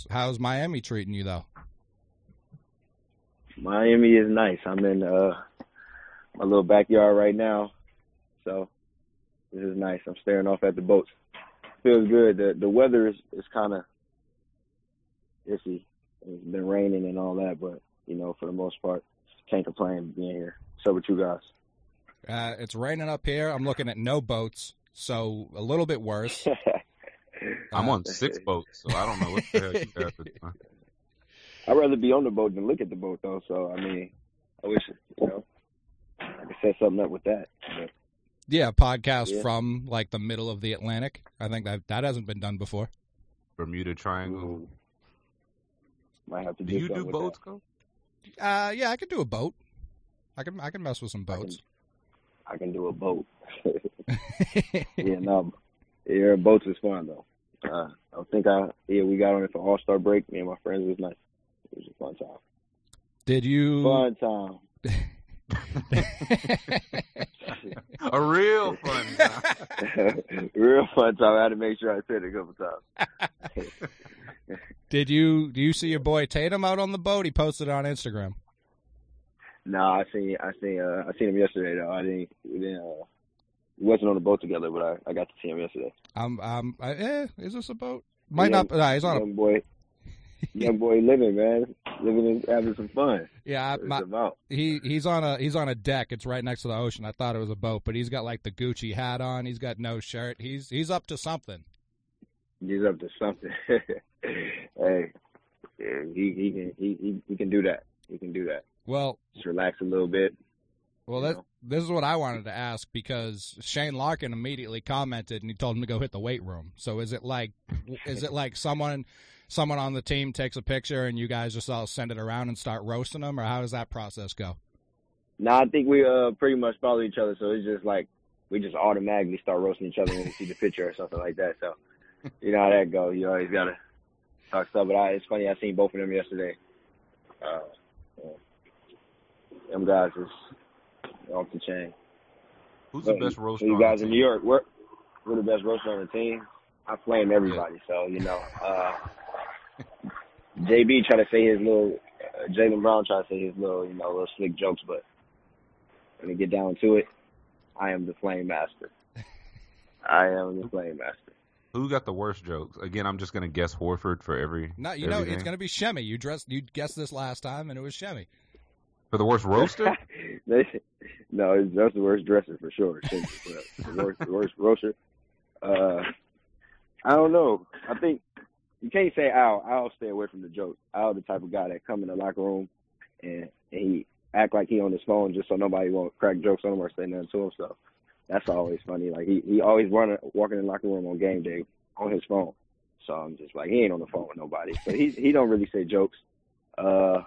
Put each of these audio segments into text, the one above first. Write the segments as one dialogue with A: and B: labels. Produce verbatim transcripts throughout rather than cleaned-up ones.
A: how's Miami treating you though?
B: Miami is nice. I'm in uh, my little backyard right now, so this is nice. I'm staring off at the boats. Feels good. The the weather is, is kind of iffy. It's been raining and all that, but you know, for the most part, can't complain being here. So with you guys?
A: Uh, it's raining up here. I'm looking at no boats, so a little bit worse.
C: I'm on six boats, so I don't know what the hell you guys are doing.
B: I'd rather be on the boat than look at the boat, though. So, I mean, I wish, you know, I could set something up with that. But,
A: yeah, podcast
B: yeah.
A: from, like, the middle of the Atlantic. I think that that hasn't been done before.
C: Bermuda Triangle.
B: Ooh. Might have to
C: do
B: do
C: you do
B: with
C: boats,
B: that.
C: Cole?
A: Uh, yeah, I could do a boat. I can I can mess with some boats.
B: I can, I can do a boat. yeah, no, yeah, boats is fun though. Uh, I think I yeah we got on it for All Star break. Me and my friends, it was nice. It was a fun time.
A: Did you?
B: Fun time.
C: A real fun time.
B: Real fun time. I had to make sure I said it a couple times.
A: Did you? Do you see your boy Tatum out on the boat? He posted it on Instagram.
B: No, I seen I seen uh, I seen him yesterday though. I didn't we didn't uh, we wasn't on the boat together, but I, I got to see him yesterday.
A: Um um I, eh, is this a boat? Might
B: yeah,
A: not. Nah, he's on
B: young
A: a
B: boy. Young boy living, man, living and having some fun.
A: Yeah,
B: That's what it's
A: my,
B: about.
A: he he's on a he's on a deck. It's right next to the ocean. I thought it was a boat, but he's got like the Gucci hat on. He's got no shirt. He's he's up to something.
B: He's up to something. Hey, yeah, he he can he, he he can do that. He can do that.
A: Well,
B: just relax a little bit.
A: Well, that, this is what I wanted to ask because Shane Larkin immediately commented and he told him to go hit the weight room. So is it like is it like someone someone on the team takes a picture and you guys just all send it around and start roasting them, or how does that process go?
B: No, I think we uh pretty much follow each other, so it's just like we just automatically start roasting each other when we see the picture or something like that. So you know how that goes. You always gotta talk stuff. But I, it's funny, I seen both of them yesterday. Uh, yeah. Them guys is off the chain.
C: Who's
B: but
C: the best roaster?
B: You
C: on
B: guys
C: the
B: in
C: team?
B: New York, we're we're the best roaster on the team. I flame everybody, yeah. So you know. Uh, J B try to say his little, uh, Jaylen Brown try to say his little, you know, little slick jokes, but when we get down to it, I am the flame master. I am the flame master.
C: Who got the worst jokes? Again, I'm just gonna guess Horford for every.
A: No, you know
C: everything.
A: It's gonna be Shemmy. You dressed, you guessed this last time, and it was Shemmy.
C: For the worst roaster?
B: No, that's the worst dresser for sure. the worst, the worst roaster. Uh, I don't know. I think you can't say Al. I'll stay away from the jokes. Al, the type of guy that come in the locker room and, and he act like he on his phone just so nobody won't crack jokes on him or say nothing to him. So that's always funny. Like he, he always run walking in the locker room on game day on his phone. So I'm just like, he ain't on the phone with nobody. So he he don't really say jokes. Uh,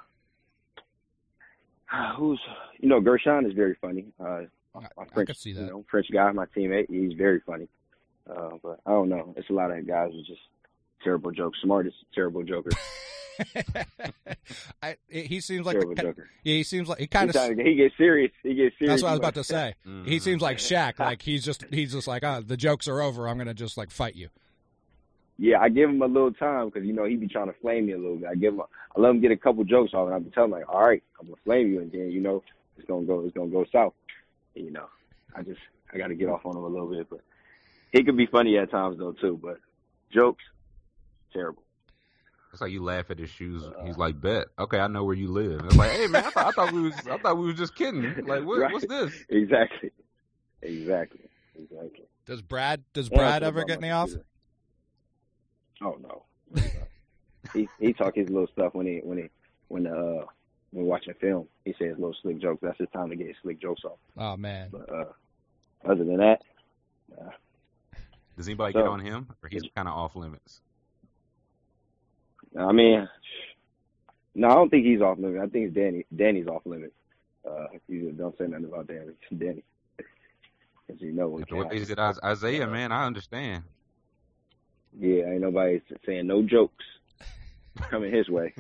B: who's you know Gershon is very funny. Uh, my
A: I,
B: French,
A: I could see that.
B: You know, French guy, my teammate. He's very funny. Uh, but I don't know. It's a lot of guys who just terrible jokes. Smartest terrible joker.
A: I, he seems like
B: terrible
A: the,
B: joker.
A: Yeah, he seems like he kind of
B: he gets serious. He gets serious.
A: That's what I was about to say.
C: Mm-hmm.
A: He seems like Shaq. Like he's just he's just like, oh, the jokes are over. I'm gonna just like fight you.
B: Yeah, I give him a little time because you know he be trying to flame me a little bit. I give him, a, I let him get a couple jokes off, and I be telling him like, all right, I'm gonna flame you, and then you know it's gonna go, it's gonna go south. And, you know, I just I got to get off on him a little bit, but he could be funny at times though too. But jokes, terrible.
C: It's like you laugh at his shoes. Uh, He's like, "Bet, okay, I know where you live." It's like, "Hey man, I thought, I thought we was, I thought we was just kidding. Like, what,
B: right.
C: what's this?"
B: Exactly, exactly, exactly.
A: Does Brad does Brad yeah, ever get any off?
B: Oh no, he he talk his little stuff when he when he when uh when watching film. He says little slick jokes. That's his time to get his slick jokes off.
A: Oh man.
B: But uh, other than that, uh,
C: does anybody
B: so,
C: get on him, or he's kind of off limits?
B: I mean, no, I don't think he's off limits. I think it's Danny. Danny's off limits. Uh, you don't say nothing about Danny. Danny, because you know what.
C: What they said, Isaiah, man, I understand.
B: Yeah, ain't nobody saying no jokes coming his way.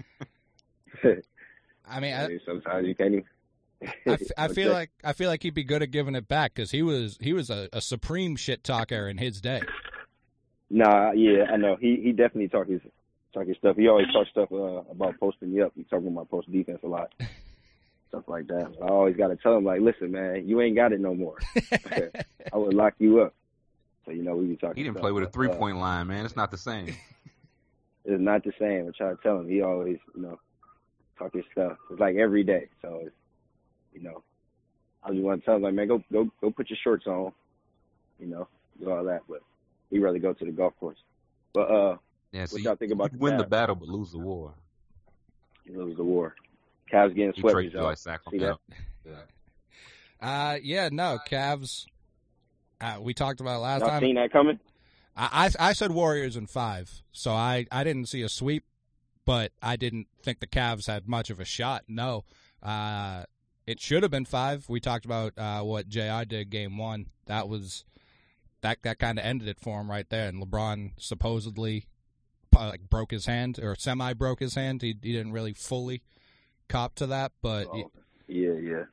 A: I mean, I,
B: I mean, sometimes you can't even.
A: I, f- I feel like I feel like he'd be good at giving it back because he was he was a, a supreme shit talker in his day.
B: Nah, yeah, I know he he definitely talked his talking stuff. He always talks stuff uh, about posting me up. He's talking about post defense a lot, stuff like that. So I always got to tell him, like, listen, man, you ain't got it no more. I would lock you up. So, you know, we be talking.
C: He didn't
B: stuff,
C: play with a three
B: uh,
C: point line, man. It's not the same.
B: It's not the same. I try to tell him. He always, you know, talk his stuff. It's like every day. So, it's, you know, I just want to tell him, like, man, go go go put your shorts on, you know, do all that. But he'd rather go to the golf course. But uh,
C: yeah, so
B: what y'all
C: you,
B: think about
C: you
B: the
C: win
B: Cavs?
C: the battle but lose the war.
B: You lose the war. Cavs getting
C: You
B: swept.
C: trade
B: y'all.
C: like
B: See that?
C: Sacramento. Yeah.
A: Uh, yeah, no, Cavs. Uh, we talked about it last
B: Y'all
A: time.
B: seen that coming?
A: I, I I said Warriors in five, so I, I didn't see a sweep, but I didn't think the Cavs had much of a shot. No, uh, it should have been five. We talked about uh, what J R did game one. That was that that kind of ended it for him right there. And LeBron supposedly uh, like broke his hand or semi broke his hand. He he didn't really fully cop to that, but
B: Oh, yeah, yeah.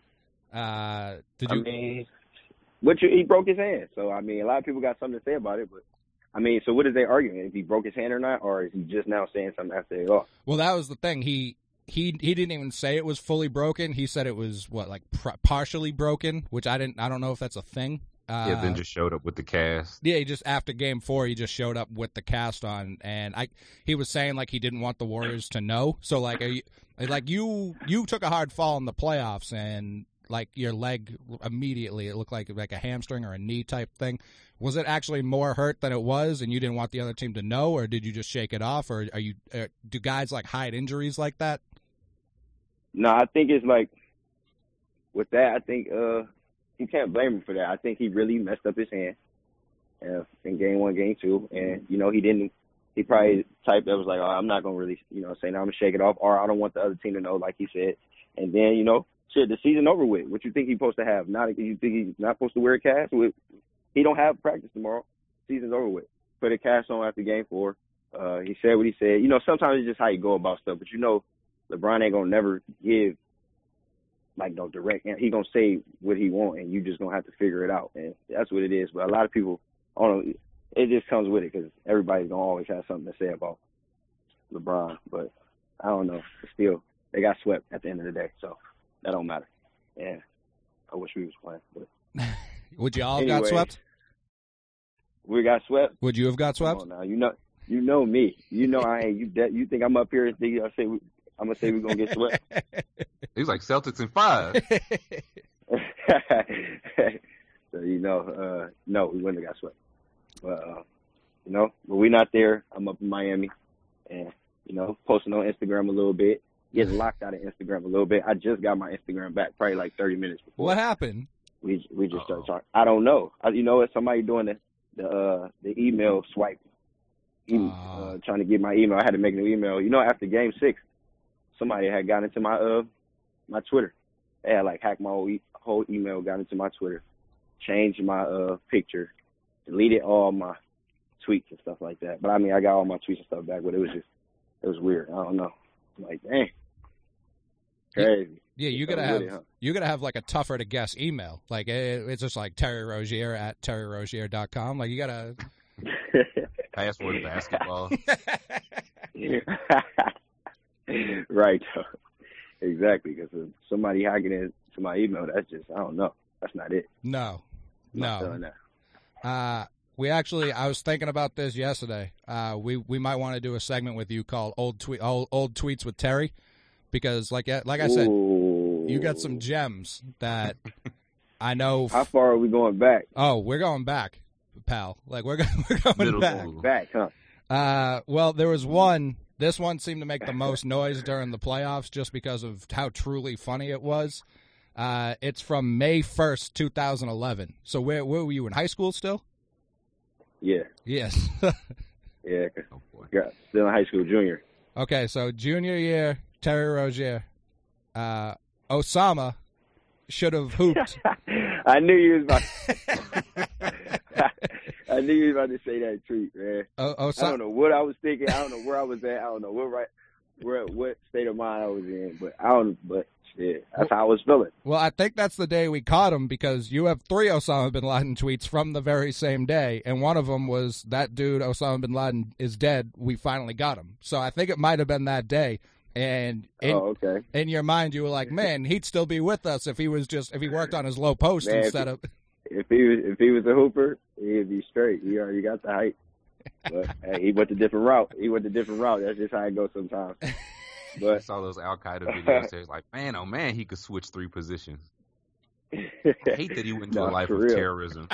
A: uh, did
B: I
A: you?
B: mean, but you, he broke his hand. So, I mean, a lot of people got something to say about it. But, I mean, so what is they arguing? If he broke his hand or not? Or is he just now saying something after they lost?
A: Well, that was the thing. He he he didn't even say it was fully broken. He said it was what like pr- partially broken, which I didn't. I don't know if that's a thing. Uh,
C: Yeah, then just showed up with the cast.
A: Yeah, he just after game four, he just showed up with the cast on, and I he was saying like he didn't want the Warriors to know. So like, are you, like you you took a hard fall in the playoffs, and like your leg immediately it looked like like a hamstring or a knee type thing. Was it actually more hurt than it was, and you didn't want the other team to know, or did you just shake it off, or are you uh, do guys like hide injuries like that?
B: No, I think it's like with that. I think uh, you can't blame him for that. I think he really messed up his hand uh, in game one, game two, and you know he didn't. He probably typed that was like, oh, I'm not gonna really, you know, say no, I'm gonna shake it off, or I don't want the other team to know, like he said. And then you know, shit, the season over with. What you think he's supposed to have? Not you think he's not supposed to wear a cast? With he don't have practice tomorrow. Season's over with. Put a cast on after game four. Uh, he said what he said. You know, sometimes it's just how you go about stuff, but you know. LeBron ain't gonna never give like no direct. He gonna say what he want, and you just gonna have to figure it out. And that's what it is. But a lot of people, I don't know, it just comes with it because everybody's gonna always have something to say about LeBron. But I don't know. Still, they got swept at the end of the day, so that don't matter. And I wish we was playing. But
A: Would you all have
B: anyway,
A: got swept?
B: We got swept.
A: Would you have got swept?
B: Come on now, you know, you know me. You know I ain't. You de- you think I'm up here and think I say. We, I'm gonna say we're gonna get swept.
C: He's like Celtics in five.
B: So you know, uh, no, we wouldn't have got swept. But uh, you know, but we're not there. I'm up in Miami, and you know, posting on Instagram a little bit, getting locked out of Instagram a little bit. I just got my Instagram back, probably like thirty minutes before.
A: What happened?
B: We we just
C: Uh-oh.
B: started talking. I don't know. I, you know, it's somebody doing the the uh, the email swipe. He was
A: Ah.
B: uh, trying to get my email. I had to make a new email. You know, after game six, somebody had gotten into my uh my Twitter. They had like hacked my whole, e- whole email, got into my Twitter, changed my uh picture, deleted all my tweets and stuff like that. But I mean, I got all my tweets and stuff back, but it was just it was weird. I don't know. I'm like, dang, crazy.
A: Yeah, you
B: It's
A: gotta
B: so
A: have
B: weird, huh?
A: you gotta have like a tougher to guess email. Like it, it's just like Terry Rozier at terry rozier dot com. Like you gotta.
C: Password basketball.
B: Right. Exactly. Because if somebody hacking into my email, that's just, I don't know. That's not it.
A: No,
B: I'm not
A: no.
B: doing that.
A: Uh, we actually, I was thinking about this yesterday. Uh, we we might want to do a segment with you called "Old Tweet Old, Old Tweets with Terry," because like like I said,
B: Ooh.
A: you got some gems that I know.
B: How far are we going back?
A: Oh, we're going back, pal. Like we're going, we're going
C: Middle
A: back.
C: school.
B: Back, huh?
A: Uh, well, there was one. This one seemed to make the most noise during the playoffs just because of how truly funny it was. Uh, it's from May first, two thousand eleven. So where where were you in high school still?
B: Yeah.
A: Yes.
B: Yeah.
C: Oh boy.
B: Got, still in high school, junior.
A: Okay, so junior year, Terry Rozier, uh, Osama should have hooped.
B: I knew you was about I knew you was about to say that tweet, man.
A: O-
B: I
A: Osa-
B: don't know what I was thinking. I don't know where I was at. I don't know what right. where, what state of mind I was in, but I don't. But shit, that's how I was feeling.
A: Well, I think that's the day we caught him because you have three Osama bin Laden tweets from the very same day, and one of them was that dude Osama bin Laden is dead. We finally got him. So I think it might have been that day. And in,
B: oh, okay.
A: in your mind, you were like, "Man, he'd still be with us if he was just if he worked on his low post
B: Man,
A: instead of."
B: If he was if he was a hooper, he'd be straight. He already got the height. But hey, he went a different route. He went a different route. That's just how it goes sometimes. But
C: I saw those Al Qaeda videos. There, it's like, man, oh man, he could switch three positions. I hate that he went into
B: nah,
C: a life of
B: real.
C: terrorism.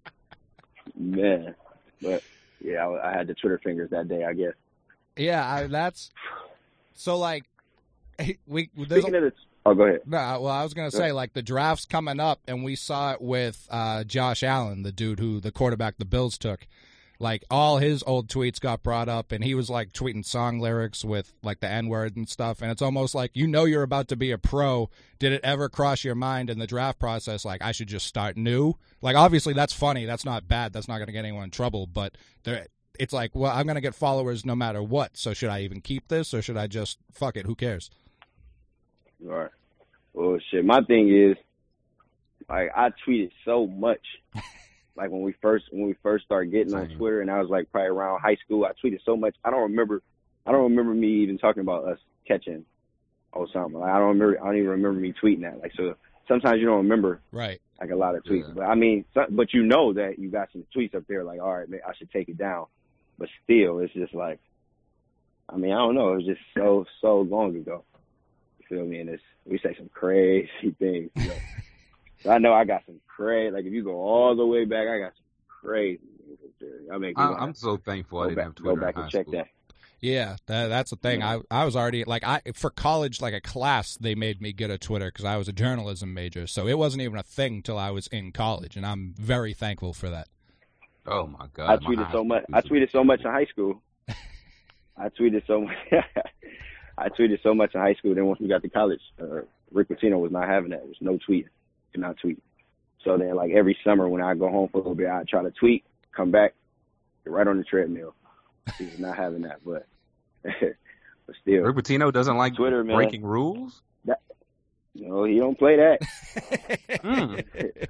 B: Man, but yeah, I, I had the Twitter fingers that day, I guess.
A: Yeah, I, that's so like we. There's
B: Speaking
A: a,
B: of this, oh, go ahead.
A: No, well, I was gonna say like the draft's coming up, and we saw it with uh, Josh Allen, the dude who the quarterback the Bills took. Like all his old tweets got brought up, and he was like tweeting song lyrics with like the N word and stuff. And it's almost like you know you're about to be a pro. Did it ever cross your mind in the draft process like I should just start new? Like obviously that's funny, that's not bad, that's not gonna get anyone in trouble. But there, it's like, well, I'm gonna get followers no matter what. So should I even keep this, or should I just fuck it? Who cares?
B: All right. Well, shit. My thing is, like, I tweeted so much. Like when we first when we first started getting on Twitter, and I was like probably around high school, I tweeted so much. I don't remember. I don't remember me even talking about us catching Osama. Like, I don't remember. I don't even remember me tweeting that. Like so, sometimes you don't remember.
A: Right.
B: Like a lot of tweets,
C: Yeah.
B: but I mean, so, but you know that you got some tweets up there. Like, all right, man, I should take it down. But still, it's just like, I mean, I don't know. It was just so so long ago. You feel me? And it's we say some crazy things. You know? So I know I got some crazy, like if you go all the way back, I got some crazy things up there. I mean,
C: I, I'm so thankful I didn't
B: back,
C: have Twitter
B: go back
C: in
B: and
C: high
B: check
C: school.
B: that.
A: Yeah, that, that's the thing.
B: Yeah.
A: I I was already like I for college like a class they made me get a Twitter because I was a journalism major, so it wasn't even a thing till I was in college, and I'm very thankful for that.
C: Oh my god!
B: I
C: my
B: tweeted
C: high
B: so
C: school
B: much.
C: was-
B: I tweeted so much in high school. I tweeted so much. I tweeted so much in high school. Then once we got to college, uh, Rick Pitino was not having that. There was no tweet. Could not tweet. So then, like every summer when I go home for a little bit, I try to tweet, come back, get right on the treadmill. He was not having that, but but still,
C: Rick Pitino doesn't like
B: Twitter, man.
C: breaking rules.
B: no, he don't play that.
C: Mm.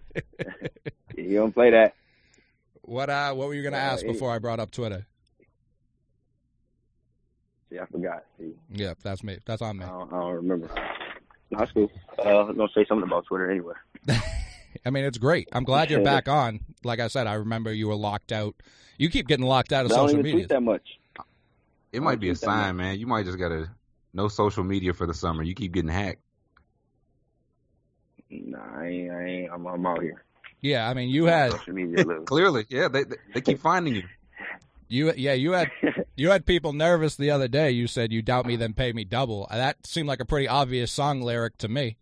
B: He don't play that.
A: What uh what were you gonna
B: Uh,
A: ask
B: any-
A: before I brought up Twitter?
B: See, I forgot. See,
A: Yeah, that's me. That's on me.
B: I don't, I don't remember. No, that's cool. Uh, I was gonna say something about Twitter anyway.
A: I mean, it's great. I'm glad you're back on. Like I said, I remember you were locked out. You keep getting locked out of
B: But I don't
A: social
B: even
A: media.
B: tweet that much.
C: It might be a
B: tweet that
C: sign, man. You might just gotta no social media for the summer. You keep getting hacked.
B: Nah, I ain't. I ain't I'm, I'm out here.
A: Yeah, I mean, you had
B: Social media. Little.
C: Clearly, yeah, they they, they keep finding you.
A: you yeah you had you had people nervous the other day. You said you doubt me, then pay me double. That seemed like a pretty obvious song lyric to me.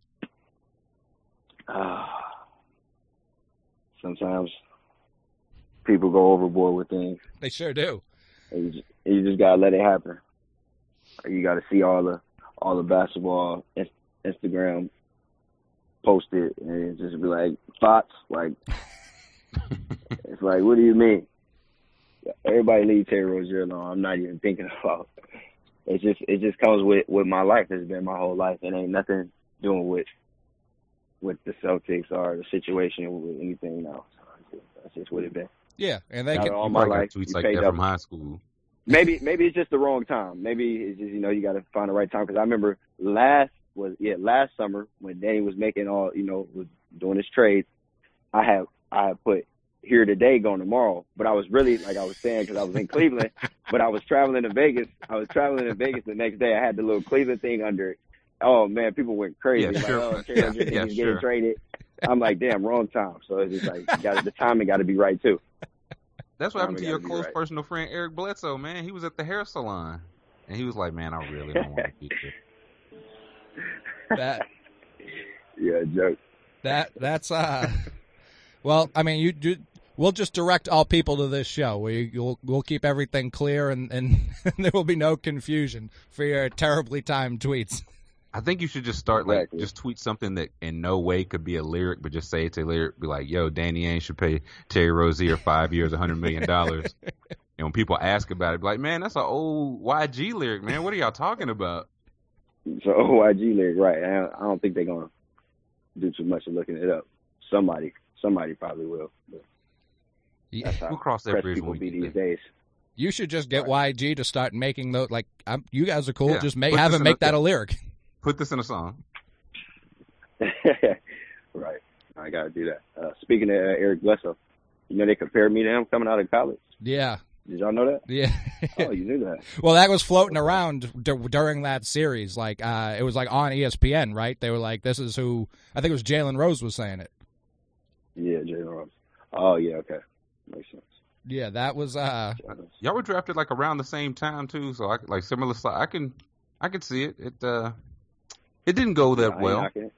B: Uh, sometimes people go overboard with things.
A: They sure do.
B: And you just, you just gotta let it happen. Or you gotta see all the all the basketball in, Instagram posted and just be like thoughts. Like it's like, what do you mean? Everybody leave Terry Rozier alone. I'm not even thinking about. It's just it just comes with with my life. It's been my whole life. It ain't nothing doing with with the Celtics or the situation with anything now. So that's just what it been.
A: Yeah, and they
B: Got
A: can.
B: it all
C: You
B: my
C: probably got
B: life.
C: tweets
B: You
C: like
B: paid
C: that from
B: double.
C: high school.
B: Maybe maybe it's just the wrong time. Maybe it's just, you know, you got to find the right time. Because I remember last was yeah last summer when Danny was making all, you know, was doing his trades. I had I had put here today, going tomorrow. But I was really, like I was saying, because I was in Cleveland, but I was traveling to Vegas. I was traveling to Vegas the next day. I had the little Cleveland thing under it. Oh man, people went crazy.
C: Yeah,
B: like,
C: sure.
B: oh, Terry
C: Yeah,
B: Rozier
C: yeah,
B: he's
C: sure.
B: getting traded. I'm like, damn, wrong time. So it's just like you got the timing got to be right too.
C: That's what happened to
B: Timing
C: your
B: gotta be
C: close
B: right.
C: personal friend Eric Bledsoe, man. He was at the hair salon, and he was like, "Man, I really don't want to be here."
A: That
B: Yeah, joke.
A: that that's uh. Well, I mean, you do. We'll just direct all people to this show. We you'll we'll keep everything clear, and, and there will be no confusion for your terribly timed tweets.
C: I think you should just start like
B: Exactly.
C: just tweet something that in no way could be a lyric, but just say it's a lyric. Be like, "Yo, Danny Ainge should pay Terry Rozier five years, a hundred million dollars," And when people ask about it, be like, man, that's an old Y G lyric, man. What are y'all talking about?
B: So old Y G lyric, right? I don't, I don't think they're gonna do too much of looking it up. Somebody, somebody probably will. But that's how
C: we'll cross that
B: press
C: bridge
B: people
C: when
B: be
C: we get
B: these days.
A: You should just get
B: Right.
A: Y G to start making those. Like, I'm, you guys are cool.
C: Yeah.
A: Just make
C: Put
A: have
C: this
A: him
C: in
A: make
C: a-
A: that a lyric.
C: Put this in a song.
B: Right. I got to do that. Uh, speaking of uh, Eric Bledsoe, you know they compared me to him coming out of college.
A: Yeah,
B: Did y'all know that?
A: yeah.
B: Oh, you knew that.
A: Well, that was floating around d- during that series. Like, uh, it was like on E S P N, right? They were like, "This is who." I think it was Jalen Rose was saying it.
B: Yeah, Jalen Rose. Oh, yeah, okay. Makes sense.
A: Yeah, that was. Uh,
C: Y'all were drafted like around the same time too, so I like similar. si- I can, I can see it. It, uh, it didn't go that
B: I ain't
C: well.
B: knocking it.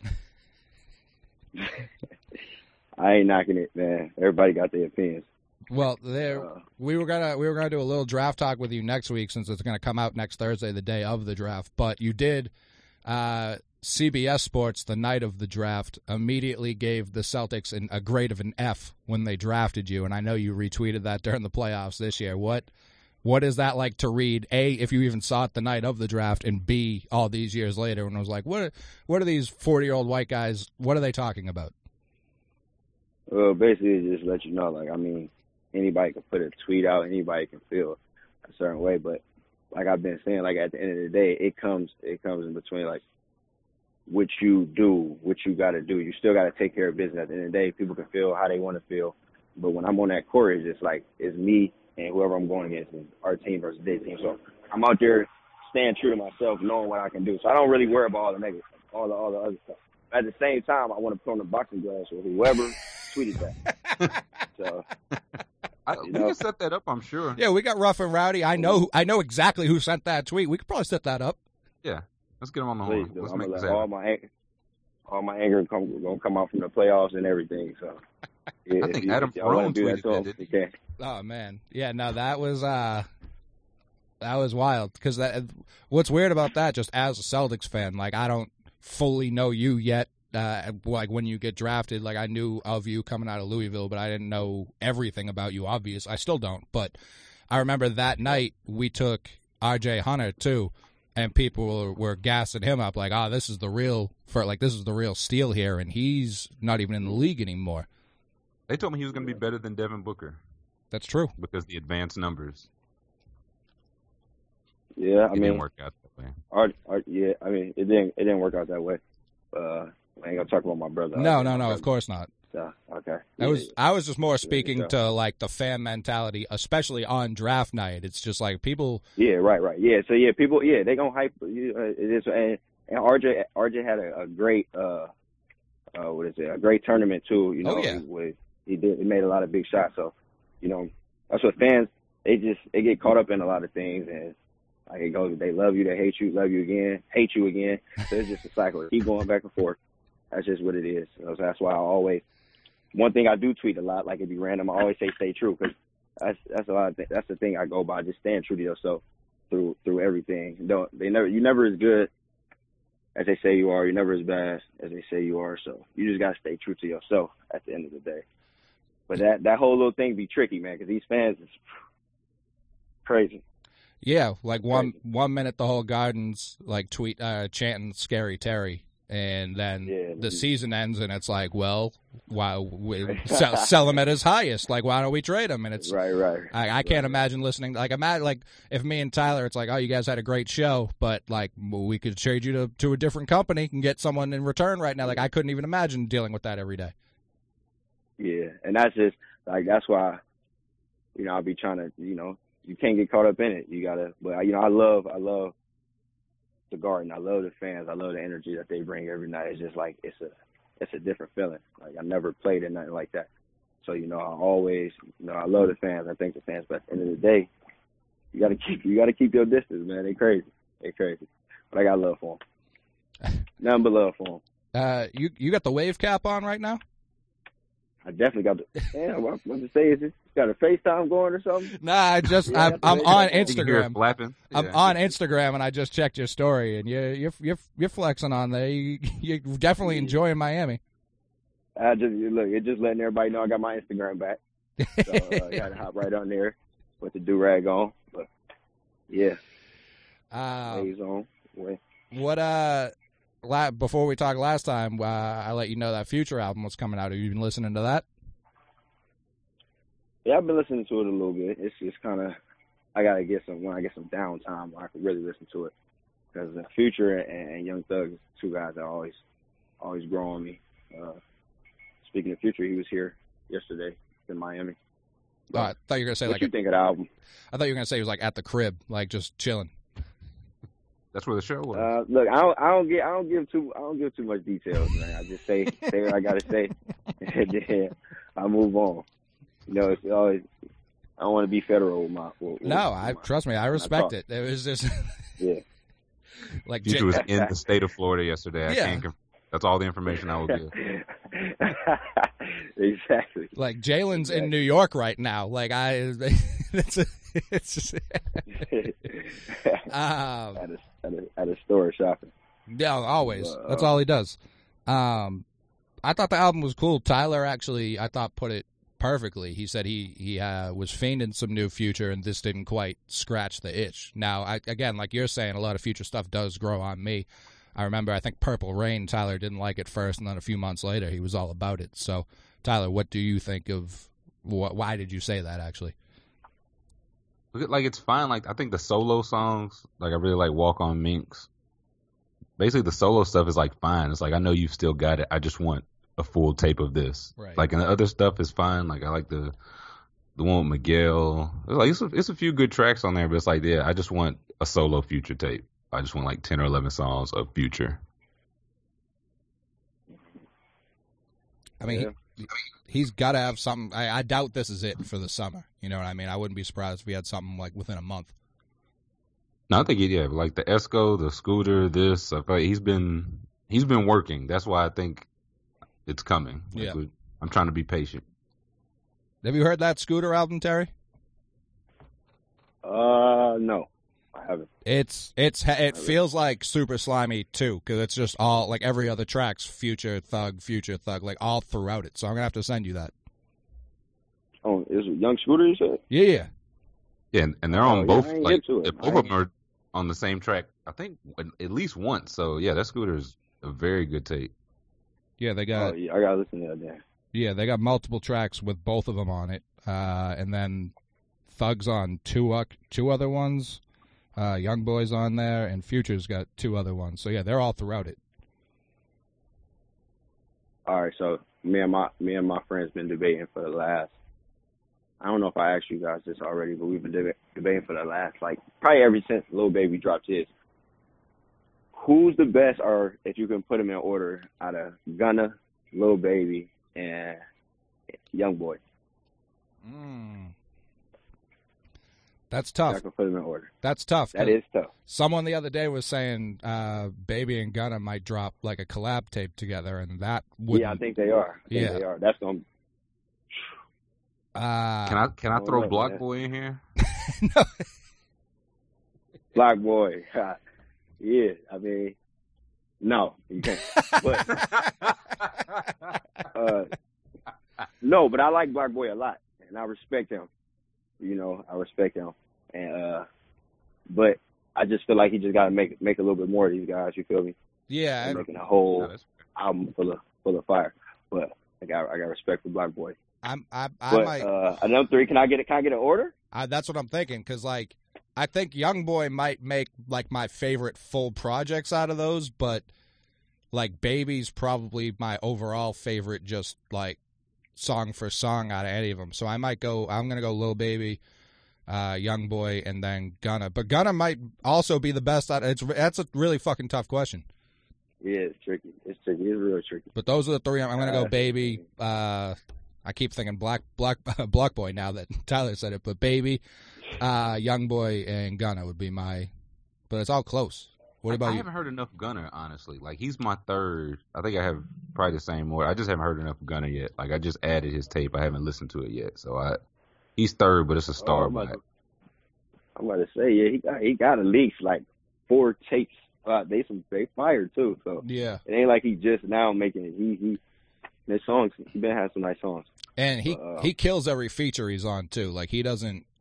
B: I ain't knocking it, man. Everybody got their opinions.
A: well, there
B: Uh,
A: we were gonna we were gonna do a little draft talk with you next week since it's gonna come out next Thursday, the day of the draft. But you did. Uh, C B S Sports, the night of the draft, immediately gave the Celtics an, a grade of an F when they drafted you, and I know you retweeted that during the playoffs this year. What what is that like to read? A, if you even saw it the night of the draft, and B, all these years later, when it was like, what what are these forty year old white guys? What are they talking about?
B: Well, basically, it just let you know, like, I mean, anybody can put a tweet out, anybody can feel a certain way, but like I've been saying, like, at the end of the day, it comes, it comes in between, like, what you do, what you got to do. You still got to take care of business. At the end of the day, people can feel how they want to feel, but when I'm on that court, it's just like, it's me and whoever I'm going against, and our team versus their team. So I'm out there staying true to myself, knowing what I can do. So I don't really worry about all the negative, all the, all the other stuff. At the same time, I want to put on the boxing gloves with whoever tweeted that. So,
C: I,
B: You
C: we
B: know?
C: can set that up, I'm sure.
A: Yeah, we got Rough and Rowdy. I know who, I know exactly who sent that tweet. We could probably set that up.
C: Yeah, let's get him on the
B: please
C: horn.
B: do.
C: Let's
B: I'm
C: make
B: gonna
C: this
B: let all
C: happen.
B: my ang- all my anger come gonna come out from the playoffs and everything. So, yeah,
C: I
B: if
C: think
B: you,
C: Adam
B: if y'all wanna
C: Ferone
B: do that
C: tweeted
B: to
C: that,
B: him,
C: didn't
B: you
C: he?
B: can.
A: Oh man, yeah, no, that was uh, that was wild. Because that, what's weird about that, just as a Celtics fan, like I don't fully know you yet. Uh, like when you get drafted, like I knew of you coming out of Louisville, but I didn't know everything about you. Obvious, I still don't. But I remember that night we took R J Hunter too, and people were, were gassing him up like, "Ah, oh, this is the real for like this is the real steal here," and he's not even in the league anymore.
C: They told me he was going to be better than Devin Booker
A: That's true.
C: because the advanced numbers.
B: Yeah, I
C: It
B: mean,
C: didn't work out that way.
B: Art, Art, yeah, I mean, it didn't it didn't work out that way. Uh, I ain't gonna talk about my brother.
A: No,
B: I-
A: no,
B: my
A: no.
B: brother.
A: Of course not.
B: So, okay.
A: I
B: Yeah,
A: was I was just more speaking
B: yeah.
A: to like the fan mentality, especially on draft night. It's just like people.
B: Yeah, right, right. Yeah, so yeah, people, yeah, they gonna hype you. Uh, it is, and and R J, R J had a, a great, uh, uh, what is it? A great tournament too. You know,
A: Oh, yeah.
B: with he did, he made a lot of big shots. So, you know, that's what fans they just they get caught up in a lot of things, and like it goes, they love you, they hate you, love you again, hate you again. So it's just a cycle. Keep going back and forth. That's just what it is. So that's why I always. One thing I do tweet a lot, like it'd be random. I always say stay true because that's that's a lot. Of th- that's the thing I go by. Just staying true to yourself through through everything. Don't they never? You never as good as they say you are. You're never as bad as they say you are. So you just gotta stay true to yourself at the end of the day. But that that whole little thing be tricky, man, because these fans is crazy.
A: Yeah, like one one minute the whole garden's like tweet uh, chanting "Scary Terry," and then
B: Yeah,
A: the
B: dude.
A: season ends and it's like, well, why we sell, sell him at his highest? Like, why don't we trade him? And it's
B: Right, right.
A: I, I can't imagine listening. Like, imagine like if me and Tyler, it's like, oh, you guys had a great show, but like we could trade you to to a different company and get someone in return right now. Like, I couldn't even imagine dealing with that every day.
B: Yeah, and that's just like that's why, you know, I'll be trying to, you know, you can't get caught up in it. You gotta, but you know, I love, I love the Garden. I love the fans. I love the energy that they bring every night. It's just like it's a, it's a different feeling. Like I never played in nothing like that. So you know, I always, you know, I love the fans. I thank the fans, but at the end of the day, you gotta keep, you gotta keep your distance, man. They crazy, they crazy. But I got love for them. Nothing but love for them.
A: Uh, you you got the wave cap on right now?
B: I definitely got the. Damn, what I'm to say is this got a FaceTime going or something?
A: Nah, I just
B: Yeah,
A: I'm,
B: that's
A: I'm
B: the
A: on
B: wave cap.
C: You can hear it
A: Instagram.
C: flapping.
A: I'm
C: Yeah.
A: on Instagram and I just checked your story and you you're you're you're flexing on there. You, you're definitely enjoying Miami.
B: I just look, it just letting everybody know I got my Instagram back. So uh, I gotta hop right on there. with the do rag on. But yeah,
A: Uh,
B: days on. Way.
A: what uh, la- before we talked last time, uh, I let you know that Future album was coming out. Have you been listening to that?
B: Yeah, I've been listening to it a little bit. It's just kind of, I gotta get some when I get some downtime where I can really listen to it. Because the Future and, and Young Thug is two guys that always, always grow on me. Uh, speaking of Future, he was here yesterday in Miami.
A: Oh, I thought you were gonna say
B: what
A: like
B: you
A: a,
B: think of the album?
A: I thought you were gonna say he was like at the crib, like just chilling.
C: That's where the show was.
B: Uh, look, I don't, I don't get, I don't give too, I don't give too much details, man. I just say, say what I gotta say, and then I move on. You know, it's always, I don't want to be federal with my. With,
A: no,
B: with
A: I
B: my,
A: trust me, I respect it. It was just,
B: yeah.
A: like
C: Future
A: J-
C: was in the state of Florida yesterday. I
A: Yeah.
C: can't. Conf- That's all the information I will give.
B: Exactly.
A: like Jalen's
B: Exactly.
A: in New York right now. Like I, it's, a, it's just, um,
B: at a, at a at a store shopping.
A: yeah, always.
B: Uh,
A: That's all he does. Um, I thought the album was cool. Tyler actually, I thought, put it perfectly. He said he he uh, was fiending some new Future, and this didn't quite scratch the itch. Now, I, again, like you're saying, a lot of Future stuff does grow on me. I remember, I think Purple Rain, Tyler didn't like it first, and then a few months later, he was all about it. So, Tyler, what do you think of? What, why did you say that? Actually,
C: Like it's fine. Like I think the solo songs, like I really like Walk on Minx. Basically, the solo stuff is like fine. It's like I know you've still got it. I just want a full tape of this.
A: Right.
C: Like and the other stuff is fine. Like I like the the one with Miguel. It's like it's a, it's a few good tracks on there, but it's like yeah, I just want a solo Future tape. I just want like ten or eleven songs of Future.
A: I mean,
B: Yeah.
A: he, he's got to have something. I, I doubt this is it for the summer. You know what I mean? I wouldn't be surprised if he had something like within a month.
C: No, I think he, yeah, like the Esco, the Scooter, this. I feel like he's been he's been working. That's why I think it's coming. Like,
A: Yeah.
C: we- I'm trying to be patient.
A: Have you heard that Scooter album, Terry?
B: Uh, no, I haven't.
A: It's it's it feels like Super Slimy too, because it's just all like every other track's Future Thug, Future Thug, like all throughout it. So I'm gonna have to send you that.
B: Oh, is it Young Scooter? You said?
A: Yeah, yeah.
C: Yeah, and, and they're
B: Oh,
C: on
B: yeah,
C: both.
B: I ain't
C: Like
B: get to it.
C: if
B: I
C: both of
B: ain't-
C: them are on the same track. I think at least once. So yeah, that Scooter is a very good tape.
A: Yeah, they
B: Oh,
A: got
B: yeah, I gotta listen to that then.
A: yeah, they got multiple tracks with both of them on it, uh, and then Thug's on two uh, two other ones. Uh, Young Boy's on there, and Future's got two other ones. So yeah, they're all throughout it.
B: All right, so me and my me and my friends been debating for the last. I don't know if I asked you guys this already, but we've been deba- debating for the last like probably ever since Lil Baby dropped his. Who's the best, or if you can put them in order, out of Gunna, Lil Baby, and Young Boy?
A: Mm. That's
B: I
A: tough.
B: can put them in order.
A: That's tough.
B: That is tough.
A: Someone the other day was saying uh, Baby and Gunna might drop like a collab tape together, and that would
B: Yeah, I think they are. I think
A: Yeah.
B: they are. That's gonna.
A: Uh,
C: Can I can I
B: Oh,
C: throw
B: yeah,
C: Block
B: man.
C: Boy in here?
A: no.
B: Black Boy. Yeah, I mean, no, you can't. But uh, no, but I like Black Boy a lot, and I respect him. You know, I respect him, and uh, but I just feel like he just got to make make a little bit more of these guys. You feel me?
A: Yeah,
B: And
A: I-
B: making a whole
C: No, that's-
B: album full of full of fire. But I got I got respect for Black Boy.
A: I'm I I
B: But
A: might.
B: uh, another three. Can I get it? Can I get an order?
A: I, that's what I'm thinking, because like I think Young Boy might make like my favorite full projects out of those, but like Baby's probably my overall favorite, just like song for song out of any of them. So I might go. I'm gonna go Lil Baby, uh, Young Boy, and then Gunna. But Gunna might also be the best. Out it's that's a really fucking tough question.
B: Yeah, it's tricky. It's tricky. It's real tricky.
A: But those are the three. I'm, I'm gonna go
B: Uh,
A: Baby. Uh, I keep thinking Black Black Black Boy now that Tyler said it, but Baby, uh, Young Boy, and Gunna would be my. But it's all close. What about
C: I, I
A: you?
C: haven't heard enough Gunner, honestly. Like he's my third. I think I have probably the same order. I just haven't heard enough Gunner yet. Like I just added his tape. I haven't listened to it yet. So I, he's third, but it's a star.
B: Oh, I'm,
C: by
B: about to, I'm about to say, yeah, he got he got at least like four tapes. Uh, they some they fired too. So
A: Yeah,
B: it ain't like he just now making it. He he, his songs. He been had some nice songs.
A: and he
B: Uh,
A: he kills every feature he's on too. Like he doesn't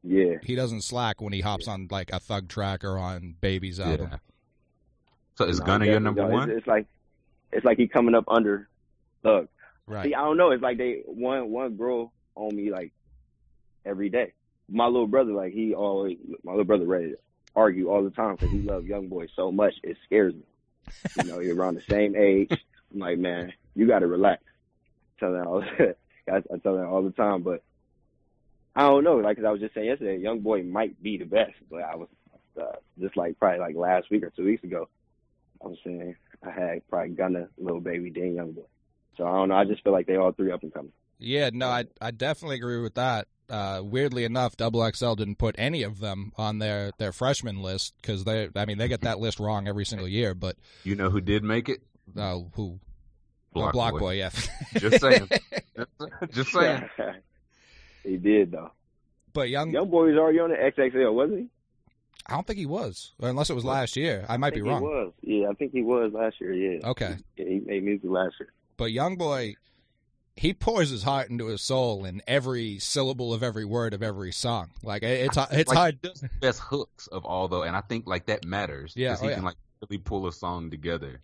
B: Yeah.
A: he doesn't slack when he hops on like a Thug track or on Baby's album.
C: Yeah. So is
B: No,
C: Gunna
B: he
C: your
B: definitely
C: number
B: does.
C: one?
B: It's, it's like it's like he coming up under Thug.
A: Right.
B: See, I don't know. It's like they one one girl on me like every day. My little brother, like he always, my little brother ready to argue all the time because he loves Young Boy so much it scares me. You know, you're around the same age. I'm like, man, you got to relax. I tell that all, I tell that all the time, but I don't know. Like, 'cause I was just saying yesterday, Young Boy might be the best, but I was uh, just like probably like last week or two weeks ago, I was saying I had probably Gunna, Lil Baby, then Young Boy. So I don't know. I just feel like they all three up and coming.
A: Yeah, no, I I definitely agree with that. Uh, weirdly enough, Double X L didn't put any of them on their, their freshman list because they, I mean, they get that list wrong every single year. But
C: You know who did make it?
A: uh, who?
C: Block,
A: oh, Block
C: Boy.
A: Boy, yeah.
C: Just saying. Just, just saying.
B: He did though.
A: But Young,
B: Young Boy was already on the X X L, wasn't he?
A: I don't think he was, unless it was last year. I might
B: I
A: be
B: think
A: wrong.
B: He was. Yeah, I think he was last year. Yeah.
A: Okay.
B: Yeah, he made music last year.
A: But Young Boy, he pours his heart into his soul in every syllable of every word of every song. Like it's it's
C: like,
A: hard.
C: He does the best hooks of all though, and I think like that matters.
A: Yeah,
C: because he
A: oh, yeah.
C: can like really pull a song together.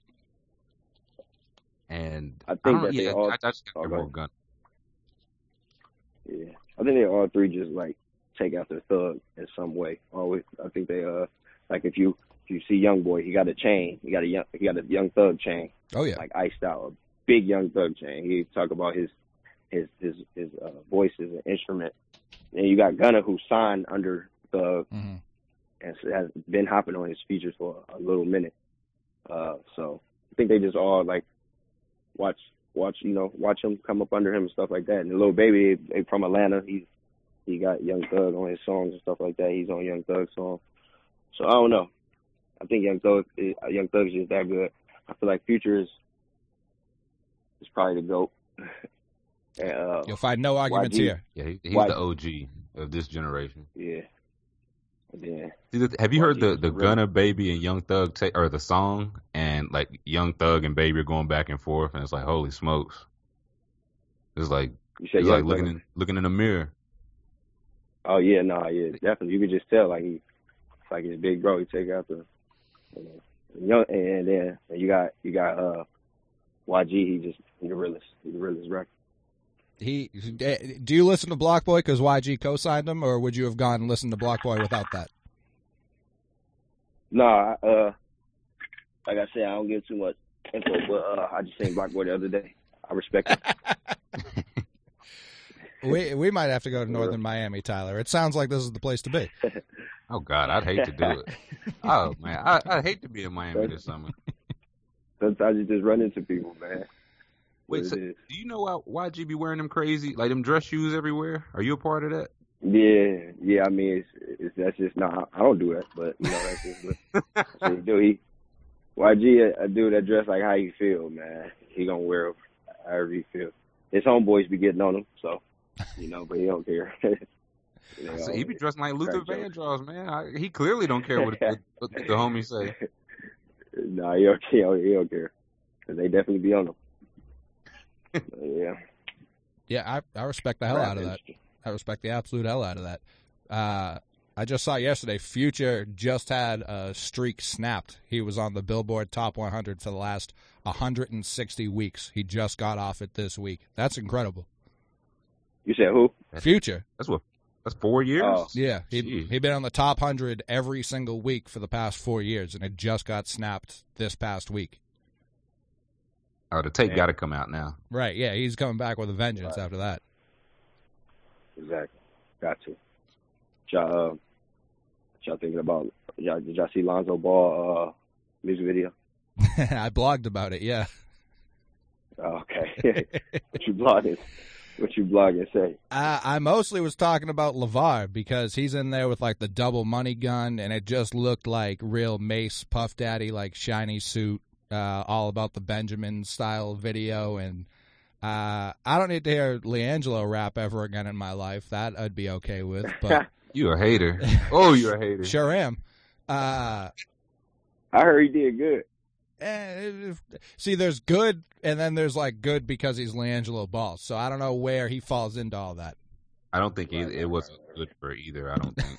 C: And
B: I think
C: I don't,
B: that
C: yeah,
B: they all.
C: I, I just got
B: oh,
C: to
B: go
C: more
B: ahead.
C: Gun.
B: Yeah, I think they all three just like take after Thug in some way. Always, I think they uh like if you if you see Young Boy, he got a chain, he got a young he got a Young Thug chain,
A: Oh yeah.
B: like iced out, a big Young Thug chain. He talk about his his his his uh, voice as an instrument. And you got Gunna who signed under Thug
A: hmm
B: and has been hopping on his features for a little minute. Uh, so I think they just all like watch watch you know watch him come up under him and stuff like that. And the Lil Baby, they from Atlanta, he's he got Young Thug on his songs and stuff like that. He's on Young Thug's song. So I don't know. I think Young Thug is, Young Thug is just that good. I feel like Future is is probably the GOAT. and, uh,
A: You'll find no arguments
B: Y G.
A: here.
C: Yeah, he, he's
B: Why-
C: the O G of this generation.
B: Yeah. Yeah.
C: See, the- Have you
B: Y
C: heard
B: G
C: the
B: is
C: the
B: real.
C: Gunna Baby and Young Thug ta- or the song and like Young Thug and Baby are going back and forth and it's like holy smokes. It's like
B: You said
C: it's
B: Young
C: like looking
B: Thug.
C: in looking in the mirror.
B: Oh yeah, no, yeah, definitely. You could just tell like he, it's like his big bro. He take out the, you know, young, and then you got you got uh, Y G. He just he the realest. He the realest record.
A: He do you listen to Block Boy because Y G co-signed him, or would you have gone and listened to Block Boy without that?
B: No, I, uh, like I said, I don't give too much info, but uh, I just seen Black Boy the other day. I respect him.
A: We we might have to go to Northern Miami, Tyler. It sounds like this is the place to be.
C: Oh God, I'd hate to do it. Oh man, I I hate to be in Miami this summer.
B: Sometimes you just run into people, man.
C: Wait,
B: What
C: so,
B: it is.
C: do you know why Y G be wearing them crazy like them dress shoes everywhere? Are you a part of that?
B: Yeah, yeah. I mean, it's, it's that's just not. I don't do that, but you know, that's just what, that's what he do. He Y G, a, a dude that dress like how you feel, man. He gonna wear it however he feel. His homeboys be getting on him, so you know, but he don't care. You know,
C: So he be dressing like Luther
B: crack jokes.
C: Vandross, man. I, he clearly don't care what, what, what the homies say.
B: Nah, he don't, he don't, he don't care. 'Cause they definitely be on him. But, yeah.
A: Yeah, I I respect the hell out of that. I respect the absolute hell out of that. Uh, I just saw yesterday, Future just had a streak snapped. He was on the Billboard Top one hundred for the last one hundred sixty weeks. He just got off it this week. That's incredible.
B: You said who?
A: Future.
C: That's what. That's four years.
B: Oh.
A: Yeah, he
C: Jeez.
A: he been on the top one hundred every single week for the past four years, and it just got snapped this past week.
C: Oh, the tape
B: Man.
C: got to come out now.
A: Right, yeah, he's coming back with a vengeance
B: Right.
A: after that.
B: Exactly. Got to. Y'all, uh, what y'all thinking about? Y'all, did y'all see Lonzo Ball uh, music video?
A: I blogged about it, yeah.
B: Oh, okay. What you blogging? What you blogging say?
A: I, I mostly was talking about LeVar because he's in there with like the double money gun, and it just looked like real Mace Puff Daddy, like shiny suit, uh, all about the Benjamin style video. And uh, I don't need to hear LiAngelo rap ever again in my life. That I'd be okay with, but
C: You a hater? Oh, you're a hater.
A: sure am. Uh,
B: I heard he did good.
A: eh, see, there's good, and then there's like good because he's LiAngelo Ball. So I don't know where he falls into all that.
C: I don't think it, it was good for either. I don't think.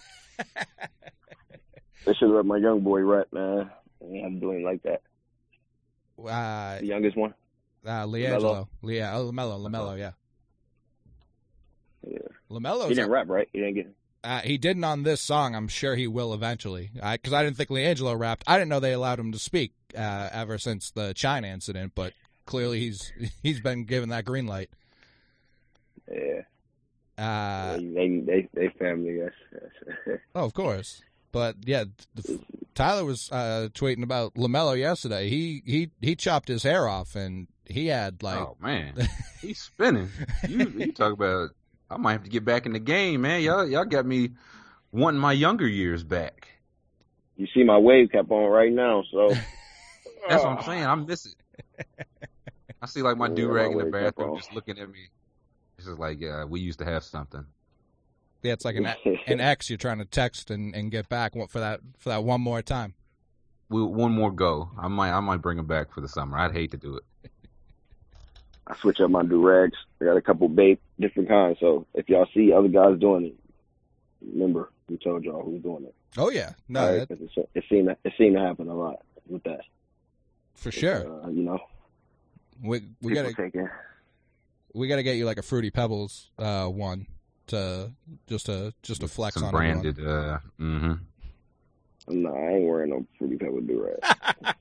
B: They should let my young boy rap, man. They have to do him like that.
A: Uh,
B: the youngest one?
A: Uh, LiAngelo. Yeah, oh, LaMelo, LaMelo, yeah.
B: Yeah.
A: LaMelo.
B: He didn't rap, right? He didn't get.
A: Uh, he didn't on this song. I'm sure he will eventually. Because I, I didn't think LiAngelo rapped. I didn't know they allowed him to speak uh, ever since the China incident. But clearly, he's he's been given that green light.
B: Yeah.
A: Uh,
B: they, they, they family, yes. yes.
A: Oh, of course. But yeah, Tyler was uh, tweeting about LaMelo yesterday. He he he chopped his hair off, and he had like.
C: Oh man, he's spinning. You you talk about. I might have to get back in the game, man. Y'all y'all got me wanting my younger years back.
B: You see my wave cap on right now, so.
C: That's what I'm saying. I miss it. I see like my
B: Yeah,
C: do rag
B: my
C: in the
B: wave cap
C: bathroom,
B: on.
C: just looking at me. It's just like, yeah, we used to have something.
A: Yeah, it's like an an ex you're trying to text and, and get back for that for that one more time.
C: We one more go. I might I might bring him back for the summer. I'd hate to do it.
B: I switch up my do-rags. I got a couple babe, different kinds. So if y'all see other guys doing it, remember we told y'all who's doing it.
A: Oh yeah, no,
B: All right?
A: that,
B: 'Cause It, it seemed it seemed to happen a lot with that.
A: for sure.
B: Uh, you know,
A: We we
B: people
A: gotta
B: taking.
A: we gotta get you like a Fruity Pebbles uh, one to just to just to flex
C: Some
A: on
C: branded. Uh, mm-hmm.
B: No, I ain't wearing no Fruity Pebble do-rag.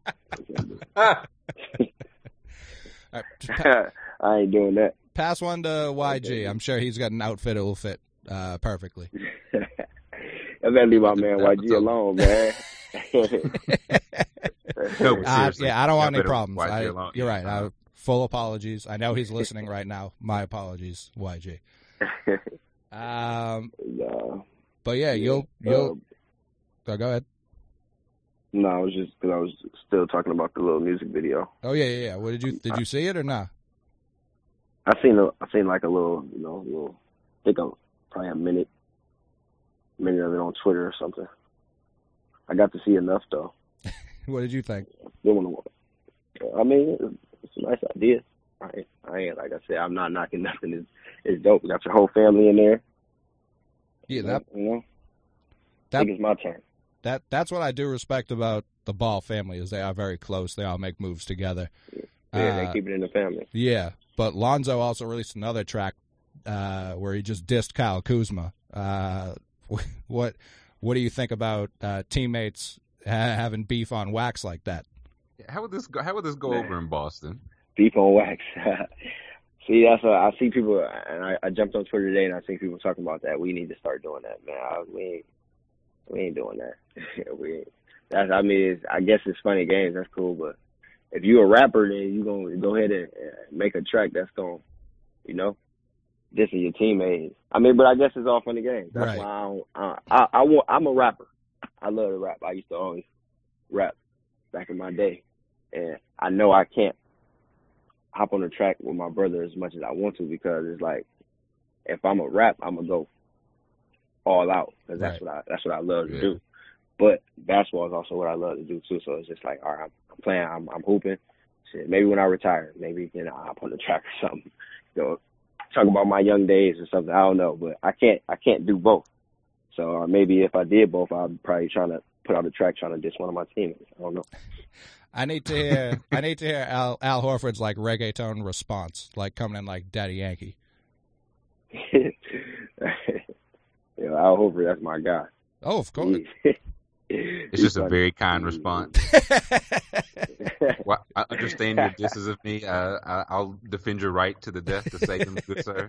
A: Right, pa-
B: I ain't doing that.
A: pass one to Y G. I'm sure he's got an outfit that will fit uh, perfectly.
B: I better leave my man Y G alone, man.
C: No, but
A: Uh,
C: seriously,
A: yeah, I don't want
C: y'all
A: any
C: better
A: problems.
C: Y G
A: I,
C: alone.
A: you're right.
C: Uh,
A: I, full apologies. I know he's listening right now. My apologies, Y G. Um,
B: no,
A: but yeah, you'll you'll
B: uh,
A: oh, go ahead.
B: no, I was just because I was still talking about the little music video.
A: Oh yeah, yeah, yeah. What did you did you see it or not?
B: I seen a, I seen like a little, you know, little, I think a, probably a minute, minute of it on Twitter or something. I got to see enough though.
A: What did you think?
B: Still wanna, I mean, it's, it's a nice idea. I ain't, I ain't like I said, I'm not knocking nothing. It's, it's dope. You got your whole family in there.
A: Yeah, that
B: You know, I
A: that
B: think it's my turn.
A: that that's what I do respect about the Ball family is they are very close. They all make moves together.
B: Yeah,
A: Uh,
B: they keep it in the family.
A: Yeah, but Lonzo also released another track uh, where he just dissed Kyle Kuzma. Uh, what what do you think about uh, teammates ha- having beef on wax like that?
C: how would this go? How would this go
B: Man.
C: over in Boston?
B: Beef on wax. See, that's what I see people, and I, I jumped on Twitter today, and I see people talking about that. We need to start doing that, man. I, we ain't, we ain't doing that. we ain't. That's, I mean, it's, I guess it's funny games. That's cool, but if you a rapper, then you gonna go ahead and uh, make a track that's gonna, you know, dissing your teammates. I mean, but I guess it's all funny games. That's
A: Right.
B: why I, don't, uh, I, I want. I'm a rapper. I love to rap. I used to always rap back in my day, and I know I can't hop on the track with my brother as much as I want to because it's like if I'm a rap, I'm gonna go all out because that's
A: Right.
B: what I that's what I love to
C: Yeah.
B: do. But basketball is also what I love to do too. So it's just like, all right, I'm, I'm playing, I'm, I'm hooping. Shit, maybe when I retire, maybe you know I'll hop on the track or something. You know, talk about my young days or something. I don't know, but I can't I can't do both. So uh, maybe if I did both, I'd probably trying to put out a track trying to diss one of my teammates. I don't know.
A: I need to hear I need to hear Al Al Horford's like reggaeton response, like coming in like Daddy Yankee.
B: You know, Al Horford, that's my guy.
A: Oh, of course.
C: It's just a very kind response. Well, I understand your disses of me. Uh, I, I'll defend your right to the death to save them, good sir.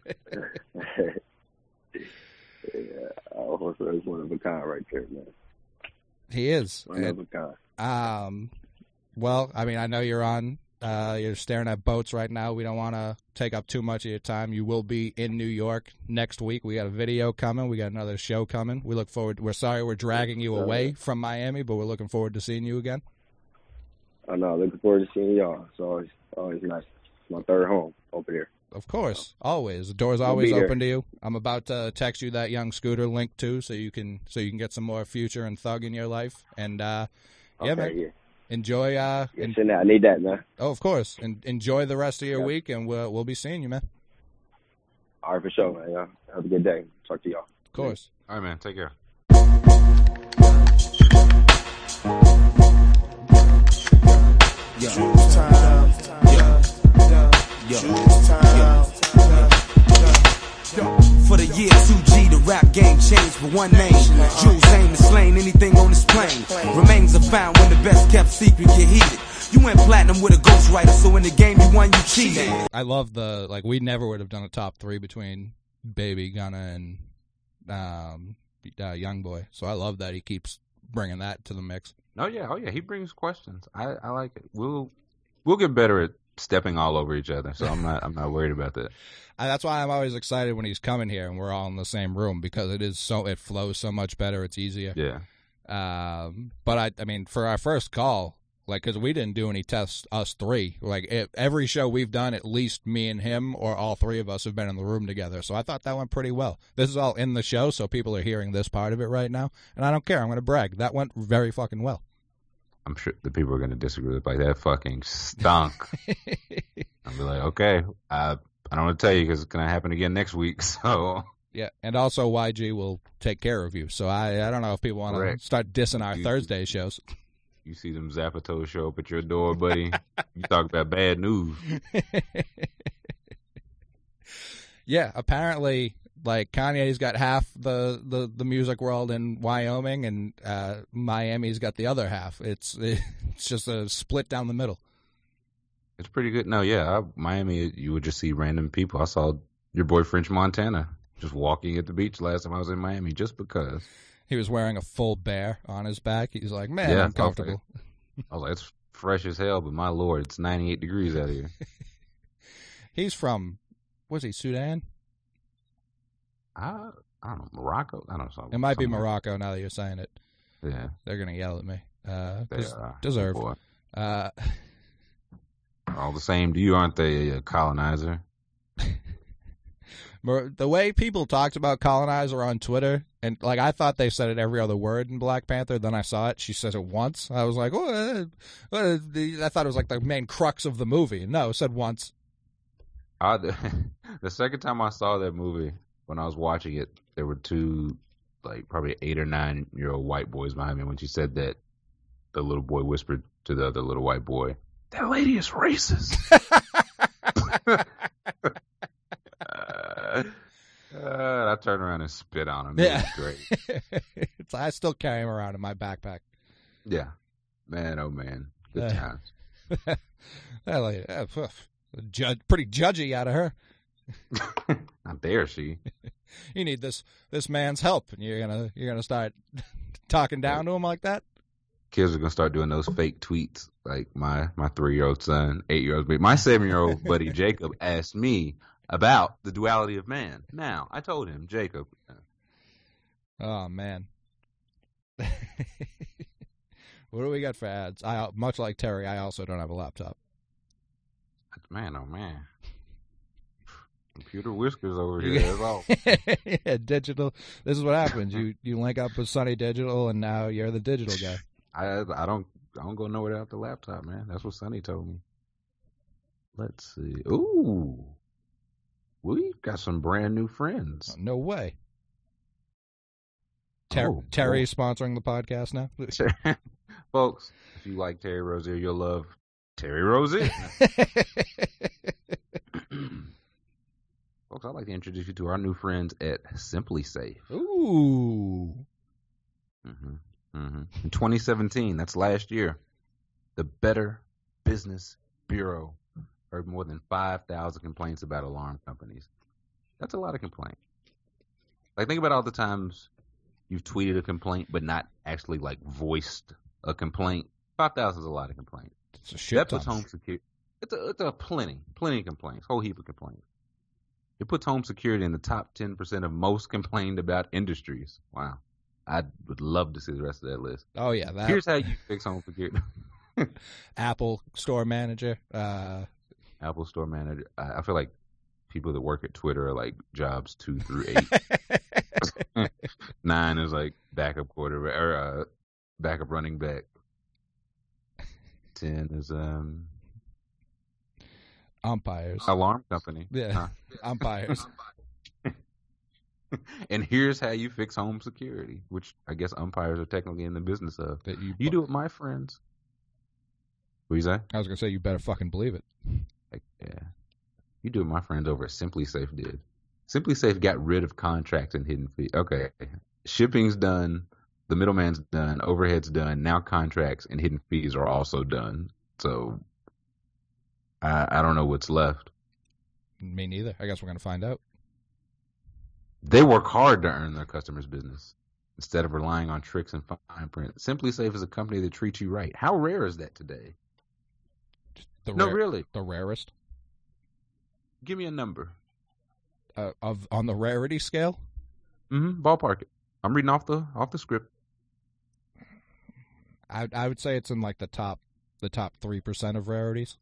B: Yeah, Al Horford is one of a kind right there, man.
A: He is.
B: One of a kind.
A: Um, well, I mean, I know you're on. Uh, you're staring at boats right now. We don't want to take up too much of your time. You will be in New York next week. We got a video coming. We got another show coming. We look forward. We're sorry we're dragging you away from Miami, but we're looking forward to seeing you again.
B: I know. Looking forward to seeing y'all. It's always, always nice. It's my third home over there.
A: Of course, always. The door's
B: We'll
A: always
B: be there.
A: open to you. I'm about to text you that Young Scooter link too, so you can so you can get some more Future and Thug in your life. And uh, yeah,
B: Okay,
A: man,
B: yeah.
A: enjoy. Uh,
B: Yeah,
A: en-
B: send that. I need that, man.
A: oh, of course, and enjoy the rest of your
B: Yeah.
A: week, and we'll we'll be seeing you, man.
B: All right, for sure, man. Y'all have a good day. Talk to y'all.
A: Of course.
C: All right, man. Take care.
D: Yeah. Time. Yeah. Yeah. For the year two G, the rap game changed for one name. Jules aim to slain anything on this plane. Remains are found when the best kept secret get heated. You went platinum with a ghostwriter, so in the game you won, you cheated.
A: I love the, like, we never would have done a top three between Baby, Gunna, and um, uh, Youngboy. So I love that he keeps bringing that to the mix.
C: Oh yeah, oh yeah, he brings questions. I, I like it. We'll we'll get better at stepping all over each other. So I'm not I'm not worried about that.
A: And that's why I'm always excited when he's coming here and we're all in the same room, because it is so it flows so much better. It's easier.
C: Yeah.
A: Um, but I I mean, for our first call, like, because we didn't do any tests, us three. Like, it, every show we've done, at least me and him or all three of us have been in the room together. So I thought that went pretty well. This is all in the show, so people are hearing this part of it right now. And I don't care. I'm going to brag. That went very fucking well.
C: I'm sure the people are going to disagree with, like, that fucking stunk. I'll be like, okay, I, I don't want to tell you because it's going to happen again next week. So
A: yeah, and also Y G will take care of you. So I, I don't know if people want to start dissing our you, Thursday shows.
C: You see them Zapatos show up at your door, buddy. You talk about bad news.
A: Yeah, apparently, like, Kanye's got half the, the, the music world in Wyoming, and uh, Miami's got the other half. It's it's just a split down the middle.
C: It's pretty good. No, yeah, I, Miami, you would just see random people. I saw your boy French Montana just walking at the beach last time I was in Miami, just because.
A: He was wearing a full bear on his back. He's like, man,
C: yeah,
A: I'm comfortable.
C: I was like, it's fresh as hell, but my lord, it's ninety-eight degrees out here.
A: He's from, was he Sudan?
C: I, I don't know, Morocco? I don't know.
A: It might be Morocco now that you're saying it.
C: Yeah.
A: They're going to yell at me. Uh,
C: they
A: des-
C: are.
A: Deserve.
C: Boy.
A: Uh,
C: All the same to you, aren't they, a colonizer?
A: The way people talked about colonizer on Twitter, and, like, I thought they said it every other word in Black Panther. Then I saw it. She says it once. I was like, oh, uh, uh, I thought it was like the main crux of the movie. No, it said once.
C: I, the second time I saw that movie, when I was watching it, there were two, like, probably eight or nine year old white boys behind me. When she said that, the little boy whispered to the other little white boy, "That lady is racist." uh, uh, I turned around and spit on him.
A: Yeah.
C: It was great.
A: It's, I still carry him around in my backpack.
C: Yeah. Man, oh man. Good uh, times.
A: That lady, uh, judge, pretty judgy out of her.
C: How dare she?
A: You need this this man's help, and you're gonna you're gonna start talking down to him like that.
C: Kids are gonna start doing those fake tweets, like my my three year old son, eight year old, my seven year old buddy Jacob asked me about the duality of man. Now I told him, Jacob.
A: Oh man, what do we got for ads? I much like Terry, I also don't have a laptop.
C: Man, oh man. Computer whiskers over here. That's all.
A: Yeah, digital. This is what happens. You you link up with Sunny Digital, and now you're the digital guy.
C: I I don't I don't go nowhere without the laptop, man. That's what Sunny told me. Let's see. Ooh, we got some brand new friends.
A: No way. Ter- oh, Terry's oh. sponsoring the podcast now.
C: Folks, if you like Terry Rozier, you'll love Terry Rozier. Folks, I'd like to introduce you to our new friends at Simply Safe.
A: Ooh.
C: Mm-hmm. Mm-hmm. In twenty seventeen, that's last year, the Better Business Bureau heard more than five thousand complaints about alarm companies. That's a lot of complaints. Like, think about all the times you've tweeted a complaint but not actually, like, voiced a complaint. five thousand is a lot of complaints.
A: It's a shit
C: That
A: ton.
C: puts home security. It's a, it's a plenty, plenty of complaints, whole heap of complaints. It puts home security in the top ten percent of most complained about industries. Wow. I would love to see the rest of that list.
A: Oh, yeah. That...
C: Here's how you fix home security.
A: Apple Store Manager. Uh...
C: Apple Store Manager. I, I feel like people that work at Twitter are like jobs two through eight. Nine is like backup quarterback or uh, backup running back. Ten is um
A: umpires.
C: Alarm company.
A: Yeah,
C: huh?
A: umpires.
C: And here's how you fix home security, which I guess umpires are technically in the business of.
A: That you,
C: You do it, my friends. What you say?
A: I was gonna say you better fucking believe it.
C: Like, yeah. You do what my friends over at Simply Safe did. Simply Safe got rid of contracts and hidden fees. Okay. Shipping's done. The middleman's done. Overhead's done. Now contracts and hidden fees are also done. So I, I don't know what's left.
A: Me neither. I guess we're gonna find out.
C: They work hard to earn their customers' business instead of relying on tricks and fine print. Simply Safe is a company that treats you right. How rare is that today?
A: The
C: no,
A: rare,
C: really.
A: The rarest.
C: Give me a number.
A: Uh, of on the rarity scale.
C: Mm-hmm. Ballpark it. I'm reading off the off the script.
A: I I would say it's in like the top the top three percent of rarities.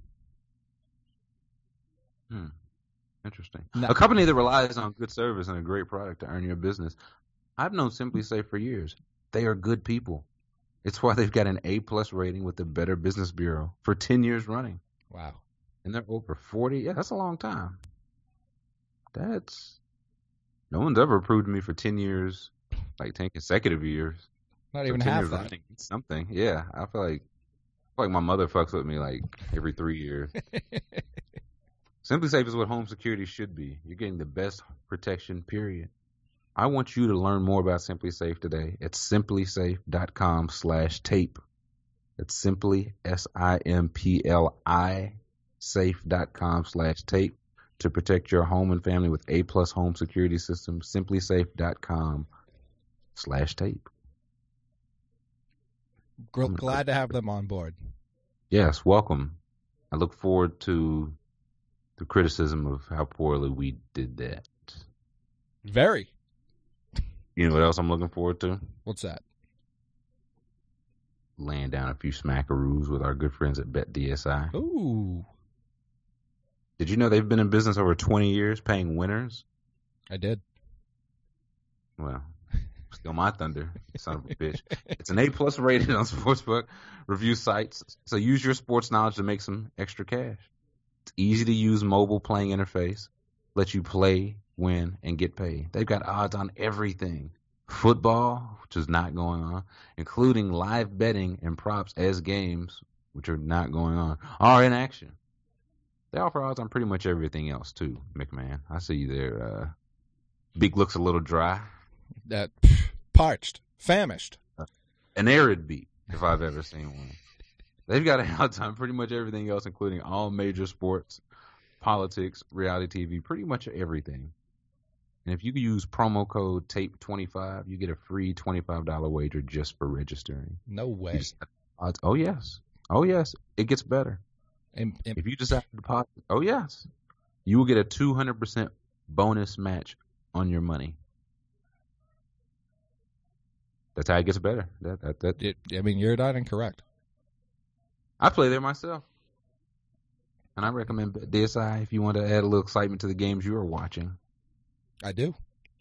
C: Hmm. Interesting.
A: No.
C: A company that relies on good service and a great product to earn your business. I've known Simply Safe for years. They are good people. It's why they've got an A plus rating with the Better Business Bureau for ten years running.
A: Wow.
C: And they're over forty. Yeah, that's a long time. That's no one's ever approved me for ten years, like ten consecutive years.
A: Not
C: So
A: even
C: ten
A: half
C: years
A: that.
C: running, something. Yeah, I feel like I feel like my mother fucks with me like every three years. Simply Safe is what home security should be. You're getting the best protection, period. I want you to learn more about Simply Safe today at simplysafe.com slash tape. That's simply, S I M P L I, safe.com slash tape to protect your home and family with A-plus home security system. Simplysafe.com slash tape.
A: Glad to have them on board.
C: Yes, welcome. I look forward to the criticism of how poorly we did that.
A: Very.
C: You know what else I'm looking forward to?
A: What's that?
C: Laying down a few smackaroos with our good friends at BetDSI.
A: Ooh.
C: Did you know they've been in business over twenty years paying winners?
A: I did.
C: Well, still my thunder, son of a bitch. It's an A-plus rated on sportsbook review sites, so use your sports knowledge to make some extra cash. It's easy to use mobile playing interface, lets you play, win, and get paid. They've got odds on everything. Football, which is not going on, including live betting and props as games, which are not going on, are in action. They offer odds on pretty much everything else, too, McMahon. I see you there. Uh, beak looks a little dry.
A: That parched, famished.
C: An arid beak, if I've ever seen one. They've got odds on pretty much everything else, including all major sports, politics, reality T V, pretty much everything. And if you use promo code tape twenty-five, you get a free twenty-five dollars wager just for registering.
A: No way.
C: You just, odds, oh, yes. Oh, yes. It gets better.
A: And, and,
C: If you decide to deposit, oh, yes. You will get a two hundred percent bonus match on your money. That's how it gets better. That, that, that.
A: it, I mean, you're not incorrect.
C: I play there myself. And I recommend BetDSI if you want to add a little excitement to the games you are watching.
A: I do.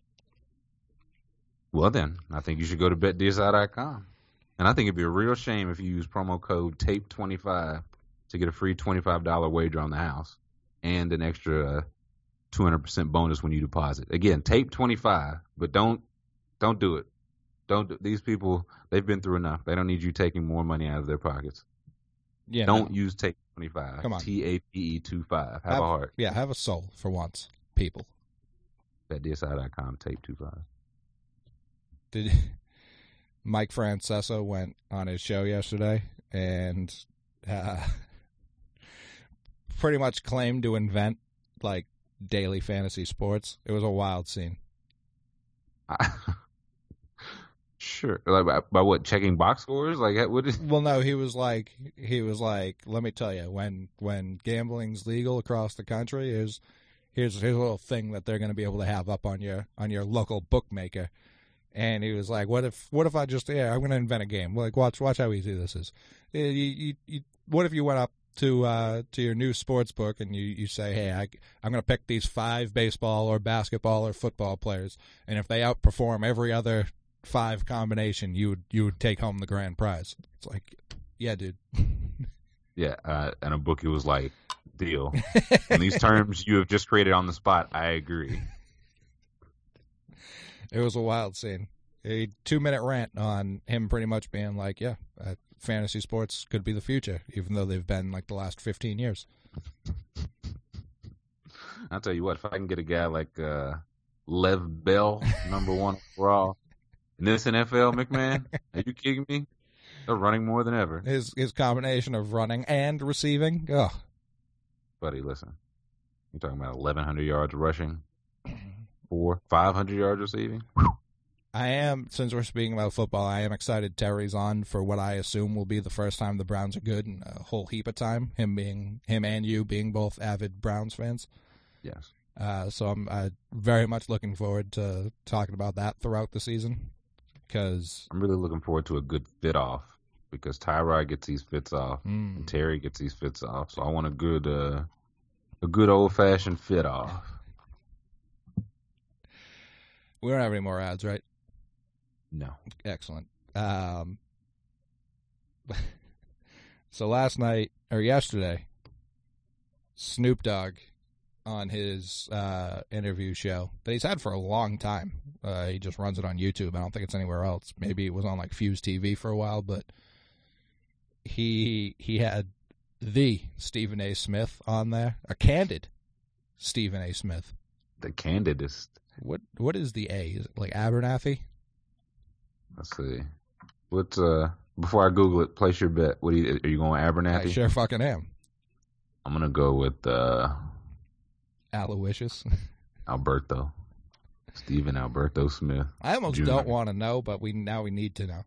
C: Well, then, I think you should go to bet D S I dot com. And I think it'd be a real shame if you use promo code tape twenty-five to get a free twenty-five dollars wager on the house and an extra uh, two hundred percent bonus when you deposit. Again, tape twenty-five, but don't don't do it. Don't do, these people, they've been through enough. They don't need you taking more money out of their pockets.
A: Yeah.
C: Don't
A: no.
C: use tape twenty-five.
A: Come on.
C: T A P E twenty-five. Have,
A: have
C: a heart.
A: Yeah, have a soul for once, people.
C: bet D S I dot com, tape twenty-five.
A: Did Mike Francesa went on his show yesterday and uh, pretty much claimed to invent like daily fantasy sports. It was a wild scene.
C: Sure. Like by, by what? Checking box scores? Like what is?
A: Well, no, he was like he was like, let me tell you, when when gambling's legal across the country, here's here's here's a little thing that they're going to be able to have up on your on your local bookmaker. And he was like, "What if? What if I just? Yeah, I'm going to invent a game. Like, watch, watch how easy this is. You, you, you, what if you went up to uh, to your new sports book and you, you say, hey, I, I'm going to pick these five baseball or basketball or football players, and if they outperform every other five combination, you would you would take home the grand prize. It's like, yeah, dude.
C: Yeah, uh, and a bookie was like, deal. In these terms you have just created on the spot, I agree.
A: It was a wild scene. A two-minute rant on him pretty much being like, yeah, uh, fantasy sports could be the future, even though they've been like the last fifteen years.
C: I'll tell you what, if I can get a guy like uh, Lev Bell, number one overall, in this N F L, McMahon, are you kidding me? They're running more than ever.
A: His his combination of running and receiving, ugh.
C: Buddy, listen. You're talking about eleven hundred yards rushing, four, five hundred yards receiving.
A: I am, since we're speaking about football, I am excited Terry's on for what I assume will be the first time the Browns are good in a whole heap of time. Him being him and you being both avid Browns fans.
C: Yes.
A: Uh, so I'm uh, very much looking forward to talking about that throughout the season. Because
C: I'm really looking forward to a good fit off because Tyrod gets these fits off
A: mm.
C: and Terry gets these fits off. So I want a good, uh, a good old fashioned fit off.
A: We don't have any more ads, right?
C: No.
A: Excellent. Um, so last night, or yesterday, Snoop Dogg on his uh, interview show that he's had for a long time. Uh, he just runs it on YouTube. I don't think it's anywhere else. Maybe it was on like Fuse T V for a while, but he he had the Stephen A. Smith on there, a candid Stephen A. Smith.
C: The candidest.
A: What what is the A? Is it like Abernathy?
C: Let's see. What's uh? Before I Google it, place your bet. What do you, are you going Abernathy?
A: I sure fucking am.
C: I'm gonna go with uh,
A: Aloysius.
C: Alberto. Stephen Alberto Smith.
A: I almost
C: Junior
A: don't want to know, but we now we need to know.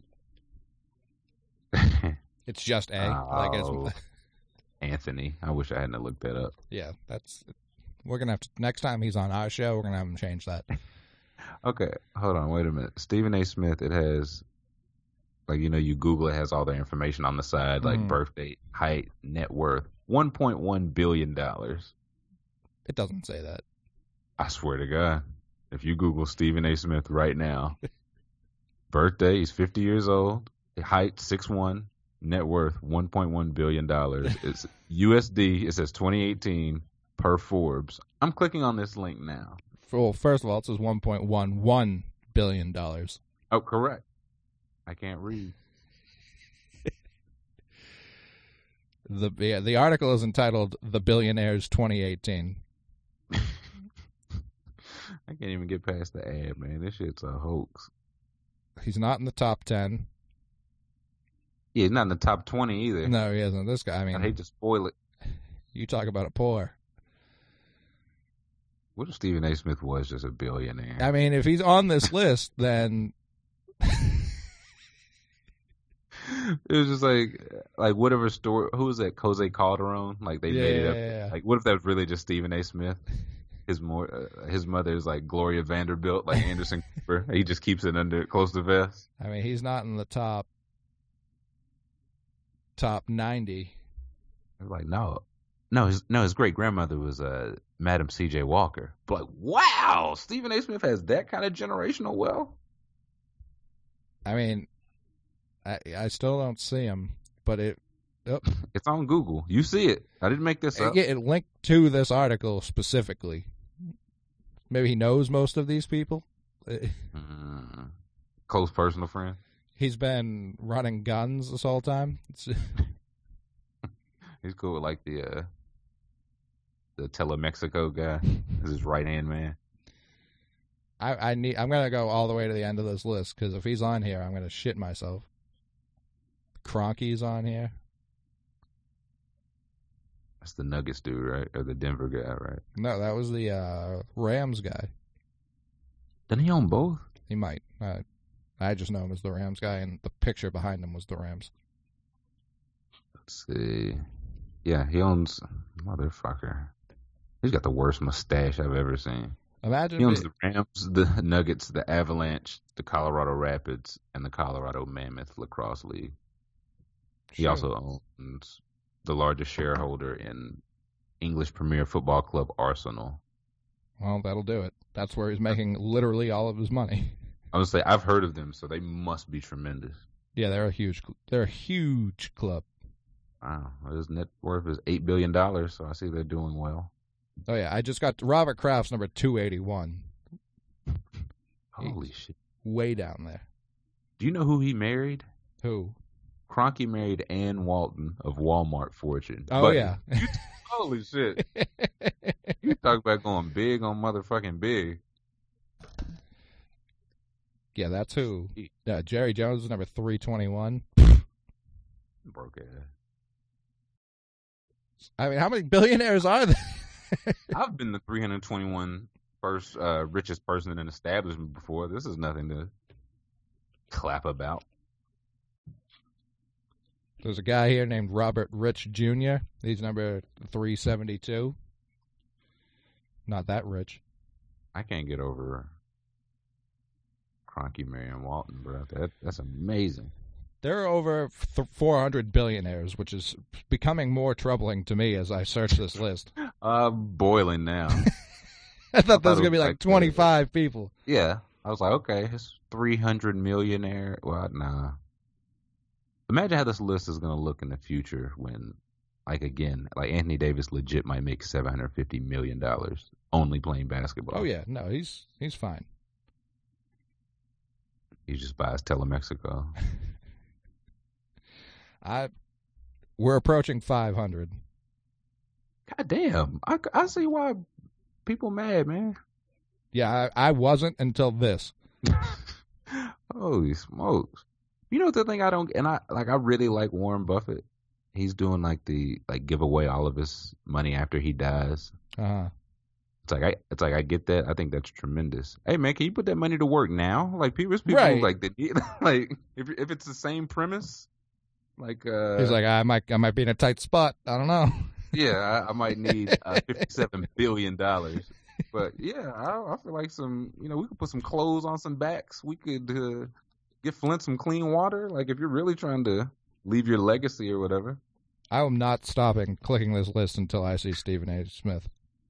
A: It's just A.
C: Oh,
A: like it's,
C: Anthony. I wish I hadn't looked that up.
A: Yeah, that's. We're gonna have to next time he's on our show. We're gonna have him change that.
C: Okay, hold on, wait a minute. Stephen A. Smith. It has, like you know, you Google it has all the information on the side, like
A: Mm.
C: birth date, height, net worth, one point one billion dollars.
A: It doesn't say that.
C: I swear to God, if you Google Stephen A. Smith right now, birthday, he's fifty years old, height six one, net worth one point one billion dollars. It's U S D. It says twenty eighteen per Forbes. I'm clicking on this link now.
A: Well, first of all, it says one point one one billion dollars.
C: Oh, correct. I can't read.
A: The yeah, the article is entitled "The Billionaires twenty eighteen."
C: I can't even get past the ad, man. This shit's a hoax.
A: He's not in the top ten.
C: Yeah, he's not in the top twenty either.
A: No, he isn't. This guy, I mean,
C: I hate to spoil it.
A: You talk about a poor.
C: What if Stephen A. Smith was just a billionaire?
A: I mean, if he's on this list, then
C: it was just like, like whatever story. Who was that? Jose Calderon. Like they
A: yeah,
C: made it up.
A: yeah, yeah.
C: Like, what if that was really just Stephen A. Smith? His more, uh, his mother is like Gloria Vanderbilt, like Anderson Cooper. He just keeps it under close to vest.
A: I mean, he's not in the top top ninety.
C: Like no, no, his no, his great grandmother was uh, Madam C J Walker. But wow, Stephen A. Smith has that kind of generational wealth.
A: I mean, I I still don't see him, but it. Oh,
C: It's on Google. You see it. I didn't make this up.
A: it, it linked to this article specifically. Maybe he knows most of these people.
C: Mm, close personal friend.
A: He's been running guns this whole time. It's,
C: He's cool with like the uh, the Telemexico guy. This is his right hand man.
A: I, I need. I'm gonna go all the way to the end of this list because if he's on here, I'm gonna shit myself. Kroenke's on here.
C: That's the Nuggets dude, right? Or the Denver guy, right?
A: No, that was the uh, Rams guy.
C: Didn't he own both?
A: He might. Uh, I just know him as the Rams guy, and the picture behind him was the Rams.
C: Let's see. Yeah, he owns motherfucker. He's got the worst mustache I've ever seen.
A: Imagine
C: He owns
A: if
C: the Rams, the Nuggets, the Avalanche, the Colorado Rapids, and the Colorado Mammoth Lacrosse League. He
A: Sure.
C: also owns the largest shareholder in English Premier Football Club Arsenal.
A: Well, that'll do it. That's where he's making literally all of his money.
C: I would say I've heard of them, so they must be tremendous.
A: Yeah, they're a huge. They're a huge club.
C: Wow, his net worth is eight billion dollars, so I see they're doing well.
A: Oh yeah, I just got Robert Kraft's number two eighty-one.
C: Holy
A: He's
C: shit.
A: way down there.
C: Do you know who he married?
A: Who?
C: Kroenke married Ann Walton of Walmart fortune.
A: Oh,
C: But
A: yeah.
C: You, holy shit. You talk about going big on motherfucking big.
A: Yeah, that's who. Yeah, Jerry Jones is number three twenty-one.
C: Broke ass.
A: I mean, how many billionaires are there?
C: I've been the three hundred twenty-one first uh, richest person in an establishment before. This is nothing to clap about.
A: There's a guy here named Robert Rich Junior He's number three seventy-two. Not that rich.
C: I can't get over Kroenke marrying Walton, bro. That, that's amazing.
A: There are over th- four hundred billionaires, which is becoming more troubling to me as I search this list.
C: Uh, boiling now.
A: I thought there was
C: it
A: going to be
C: was
A: like
C: like
A: twenty-five people.
C: Yeah. I was like, okay, it's three hundred millionaire. Well, nah. Imagine how this list is going to look in the future when, like, again, like Anthony Davis legit might make seven hundred fifty million dollars only playing basketball.
A: Oh, yeah. No, he's he's fine.
C: He just buys Telemexico.
A: I We're approaching five hundred.
C: God damn. I, I see why people mad, man.
A: Yeah, I, I wasn't until this.
C: Holy smokes. You know the thing I don't, and I like I really like Warren Buffett. He's doing like the like give away all of his money after he dies.
A: Uh-huh.
C: It's like I, it's like I get that. I think that's tremendous. Hey man, can you put that money to work now? Like people, there's people
A: Right.
C: like that. Like if if it's the same premise, like uh,
A: He's like, I might I might be in a tight spot. I don't know.
C: yeah, I, I might need uh, fifty-seven billion dollars. But yeah, I, I feel like some, you know, we could put some clothes on some backs. We could uh, get Flint some clean water. Like if you're really trying to leave your legacy or whatever.
A: I am not stopping clicking this list until I see Stephen A. Smith.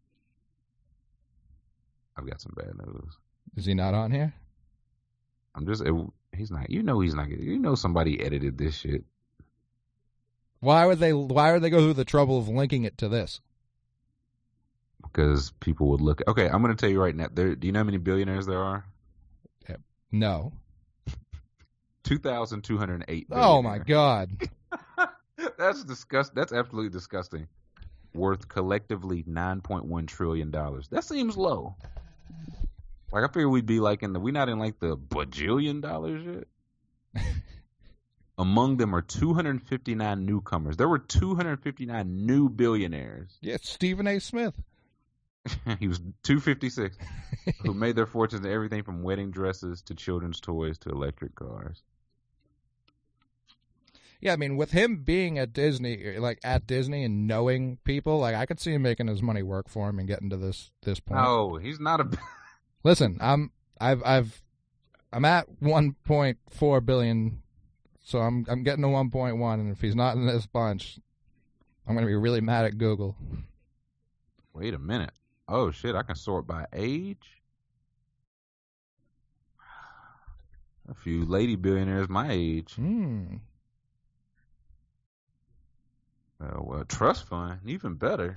C: I've got some bad news.
A: Is he not on here?
C: I'm just, it, he's not, you know, he's not, you know, somebody edited this shit.
A: Why would they? Why would they go through the trouble of linking it to this?
C: Because people would look. Okay, I'm going to tell you right now. There, do you know how many billionaires there are?
A: No.
C: Two thousand two hundred eight.
A: Oh my God.
C: That's disgust. That's absolutely disgusting. Worth collectively nine point one trillion dollars. That seems low. Like I figure we'd be like in the. We not in like the bajillion dollars yet. Among them are two hundred fifty-nine newcomers. There were two hundred fifty-nine new billionaires.
A: Yeah, it's Stephen A. Smith.
C: He was two hundred fifty-six, who made their fortunes in everything from wedding dresses to children's toys to electric cars.
A: Yeah, I mean, with him being at Disney, like at Disney and knowing people, like I could see him making his money work for him and getting to this this point.
C: No, he's not a.
A: Listen, I'm I've I've I'm at one point four billion, so I'm I'm getting to one point one, and if he's not in this bunch, I'm gonna be really mad at Google.
C: Wait a minute. Oh shit! I can sort by age. A few lady billionaires my age.
A: Hmm.
C: Uh, well, trust fund, even better.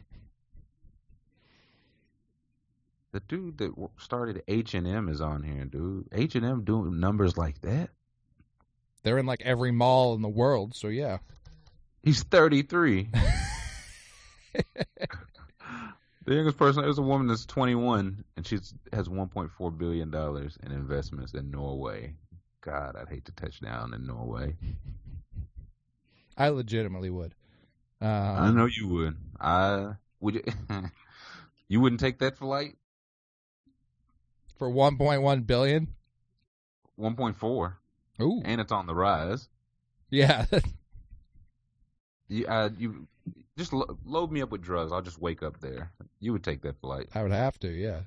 C: The dude that started H and M is on here, dude. H and M doing numbers like that?
A: They're in like every mall in the world, so yeah.
C: He's thirty-three. The youngest person is a woman that's twenty-one, and she has one point four billion dollars in investments in Norway. God, I'd hate to touch down in Norway.
A: I legitimately would. Um,
C: I know you would. I would. You, you wouldn't take that flight?
A: For one point one billion dollars?
C: one point four.
A: Ooh.
C: And it's on the rise.
A: Yeah.
C: You, uh, you just lo- load me up with drugs. I'll just wake up there. You would take that flight.
A: I would have to, yeah.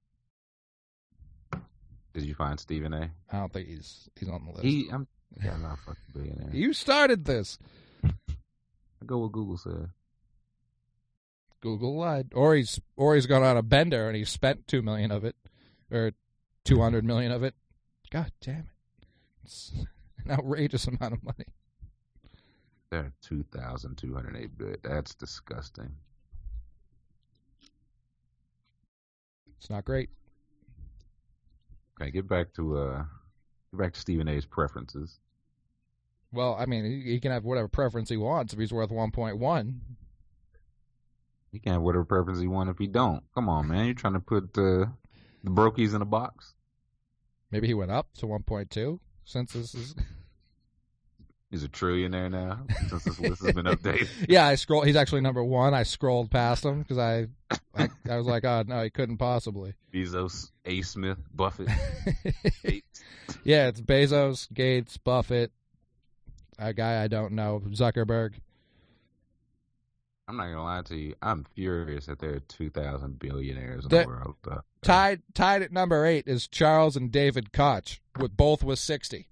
C: Did you find Stephen A?
A: I don't think he's he's on the list.
C: He, I'm, yeah, I'm not a fucking billionaire.
A: You started this.
C: I go what Google said.
A: Google lied. Or he's or he's gone on a bender and he spent two million of it. Or two hundred million of it. God damn it. It's an outrageous amount of money.
C: There are two thousand two hundred eight billion. That's disgusting.
A: It's not great.
C: Okay, get back to uh, get back to Stephen A's preferences.
A: Well, I mean, he, he can have whatever preference he wants if he's worth one point one.
C: He can have whatever preference he wants if he don't. Come on, man. You're trying to put uh, the brokies in a box.
A: Maybe he went up to one point two since this is...
C: He's a trillionaire now since this list has been updated.
A: Yeah, I scroll. He's actually number one. I scrolled past him because I, I, I was like, oh no, he couldn't possibly.
C: Bezos, A. Smith, Buffett, Gates.
A: Yeah, it's Bezos, Gates, Buffett, a guy I don't know, Zuckerberg.
C: I'm not gonna lie to you. I'm furious that there are two thousand billionaires in
A: The-
C: the world. Uh,
A: Tied, tied at number eight is Charles and David Koch, with both with sixty.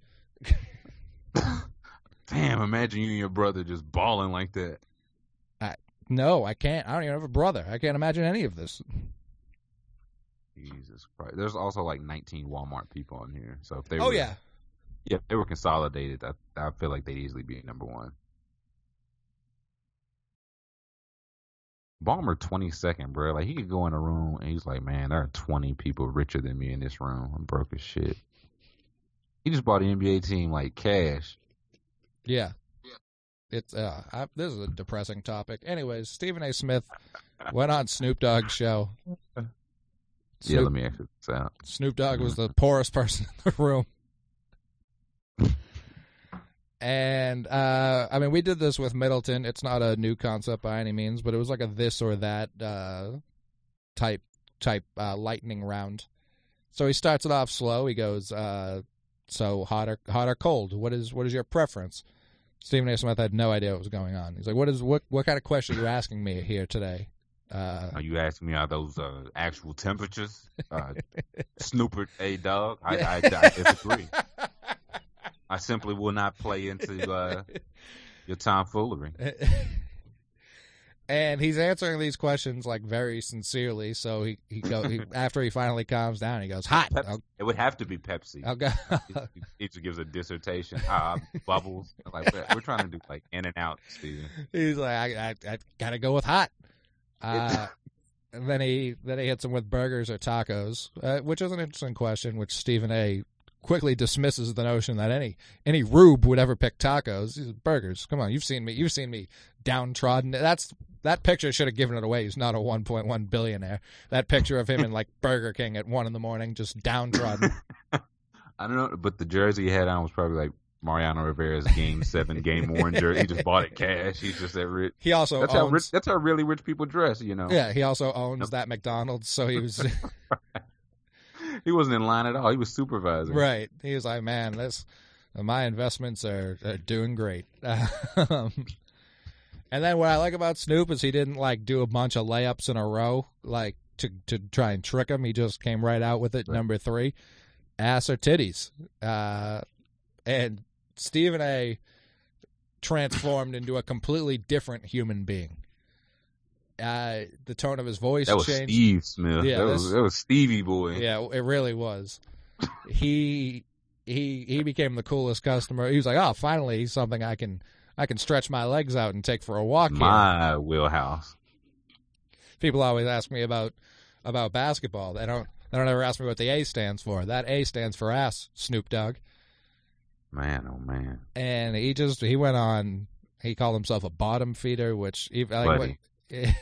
C: Damn! Imagine you and your brother just balling like that.
A: I, no, I can't. I don't even have a brother. I can't imagine any of this.
C: Jesus Christ! There's also like nineteen Walmart people on here. So if they
A: Oh
C: were,
A: yeah,
C: yeah, if they were consolidated, I I feel like they'd easily be number one. Ballmer twenty-second, bro. Like, he could go in a room and he's like, man, there are twenty people richer than me in this room. I'm broke as shit. He just bought an N B A team like cash.
A: yeah. It's uh, I, this is a depressing topic. Anyways, Stephen A. Smith went on Snoop Dogg's show.
C: Yeah,
A: Snoop,
C: let me exit this out.
A: Snoop Dogg was the poorest person in the room. And, uh, I mean, we did this with Middleton. It's not a new concept by any means, but it was like a this or that uh, type type uh, lightning round. So he starts it off slow. He goes, uh, so hot or, hot or cold? What is what is your preference? Stephen A. Smith had no idea what was going on. He's like, what is what what kind of question are you asking me here today? Uh,
C: Are you asking me are those uh, actual temperatures? Uh, Snoopert, A dog? I, I, I disagree. I simply will not play into uh, your tomfoolery.
A: And he's answering these questions like very sincerely. So he he go he, after he finally calms down, he goes hot.
C: Pepsi.
A: I'll,
C: It would have to be Pepsi.
A: I'll go.
C: He, he just gives a dissertation. Uh, bubbles. Like we're, we're trying to do like in and out, Steven.
A: He's like, I, I, I gotta go with hot. Uh, and then he then he hits him with burgers or tacos, uh, which is an interesting question. Which Stephen A. quickly dismisses the notion that any any rube would ever pick tacos. He's burgers. Come on, you've seen me. You've seen me downtrodden. That's that picture should have given it away. He's not a one point one billionaire. That picture of him in like Burger King at one in the morning, just downtrodden.
C: I don't know, but the jersey he had on was probably like Mariano Rivera's Game Seven Game One jersey. He just bought it cash. He's just that rich.
A: He also
C: that's
A: owns,
C: how rich, that's how really rich people dress, you know.
A: Yeah, he also owns that McDonald's, so he was
C: He wasn't in line at all. He was supervising.
A: right. He was like, man, this my investments are, are doing great. Um, and then what I like about Snoop is he didn't like do a bunch of layups in a row, like to to try and trick him. He just came right out with it.
C: Right.
A: Number three, ass or titties, uh, and Stephen A. transformed into a completely different human being. Uh, the tone of his voice
C: That was
A: changed.
C: Steve Smith.
A: Yeah,
C: that,
A: this-
C: was, that was Stevie Boy.
A: Yeah, it really was. he he he became the coolest customer. He was like, "Oh, finally, he's something I can I can stretch my legs out and take for a walk."
C: My
A: here.
C: wheelhouse.
A: People always ask me about about basketball. They don't they don't ever ask me what the A stands for. That A stands for ass, Snoop Dogg.
C: Man, oh man.
A: And he just he went on. He called himself a bottom feeder, which even like,
C: Buddy.
A: what,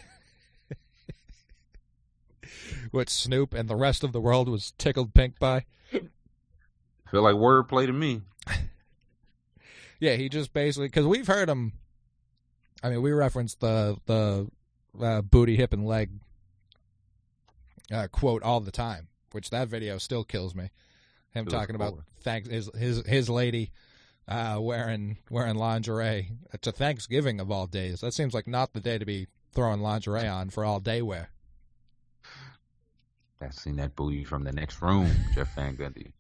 A: which Snoop and the rest of the world was tickled pink by.
C: Feel like wordplay to me.
A: Yeah, he just basically because we've heard him. I mean, we referenced the the uh, booty, hip, and leg uh, quote all the time, which that video still kills me. Him
C: It was
A: talking about
C: cool.
A: thanks his his his lady uh, wearing wearing lingerie to Thanksgiving of all days. That seems like not the day to be throwing lingerie on for all day wear.
C: I've seen that booty from the next room, Jeff Van Gundy.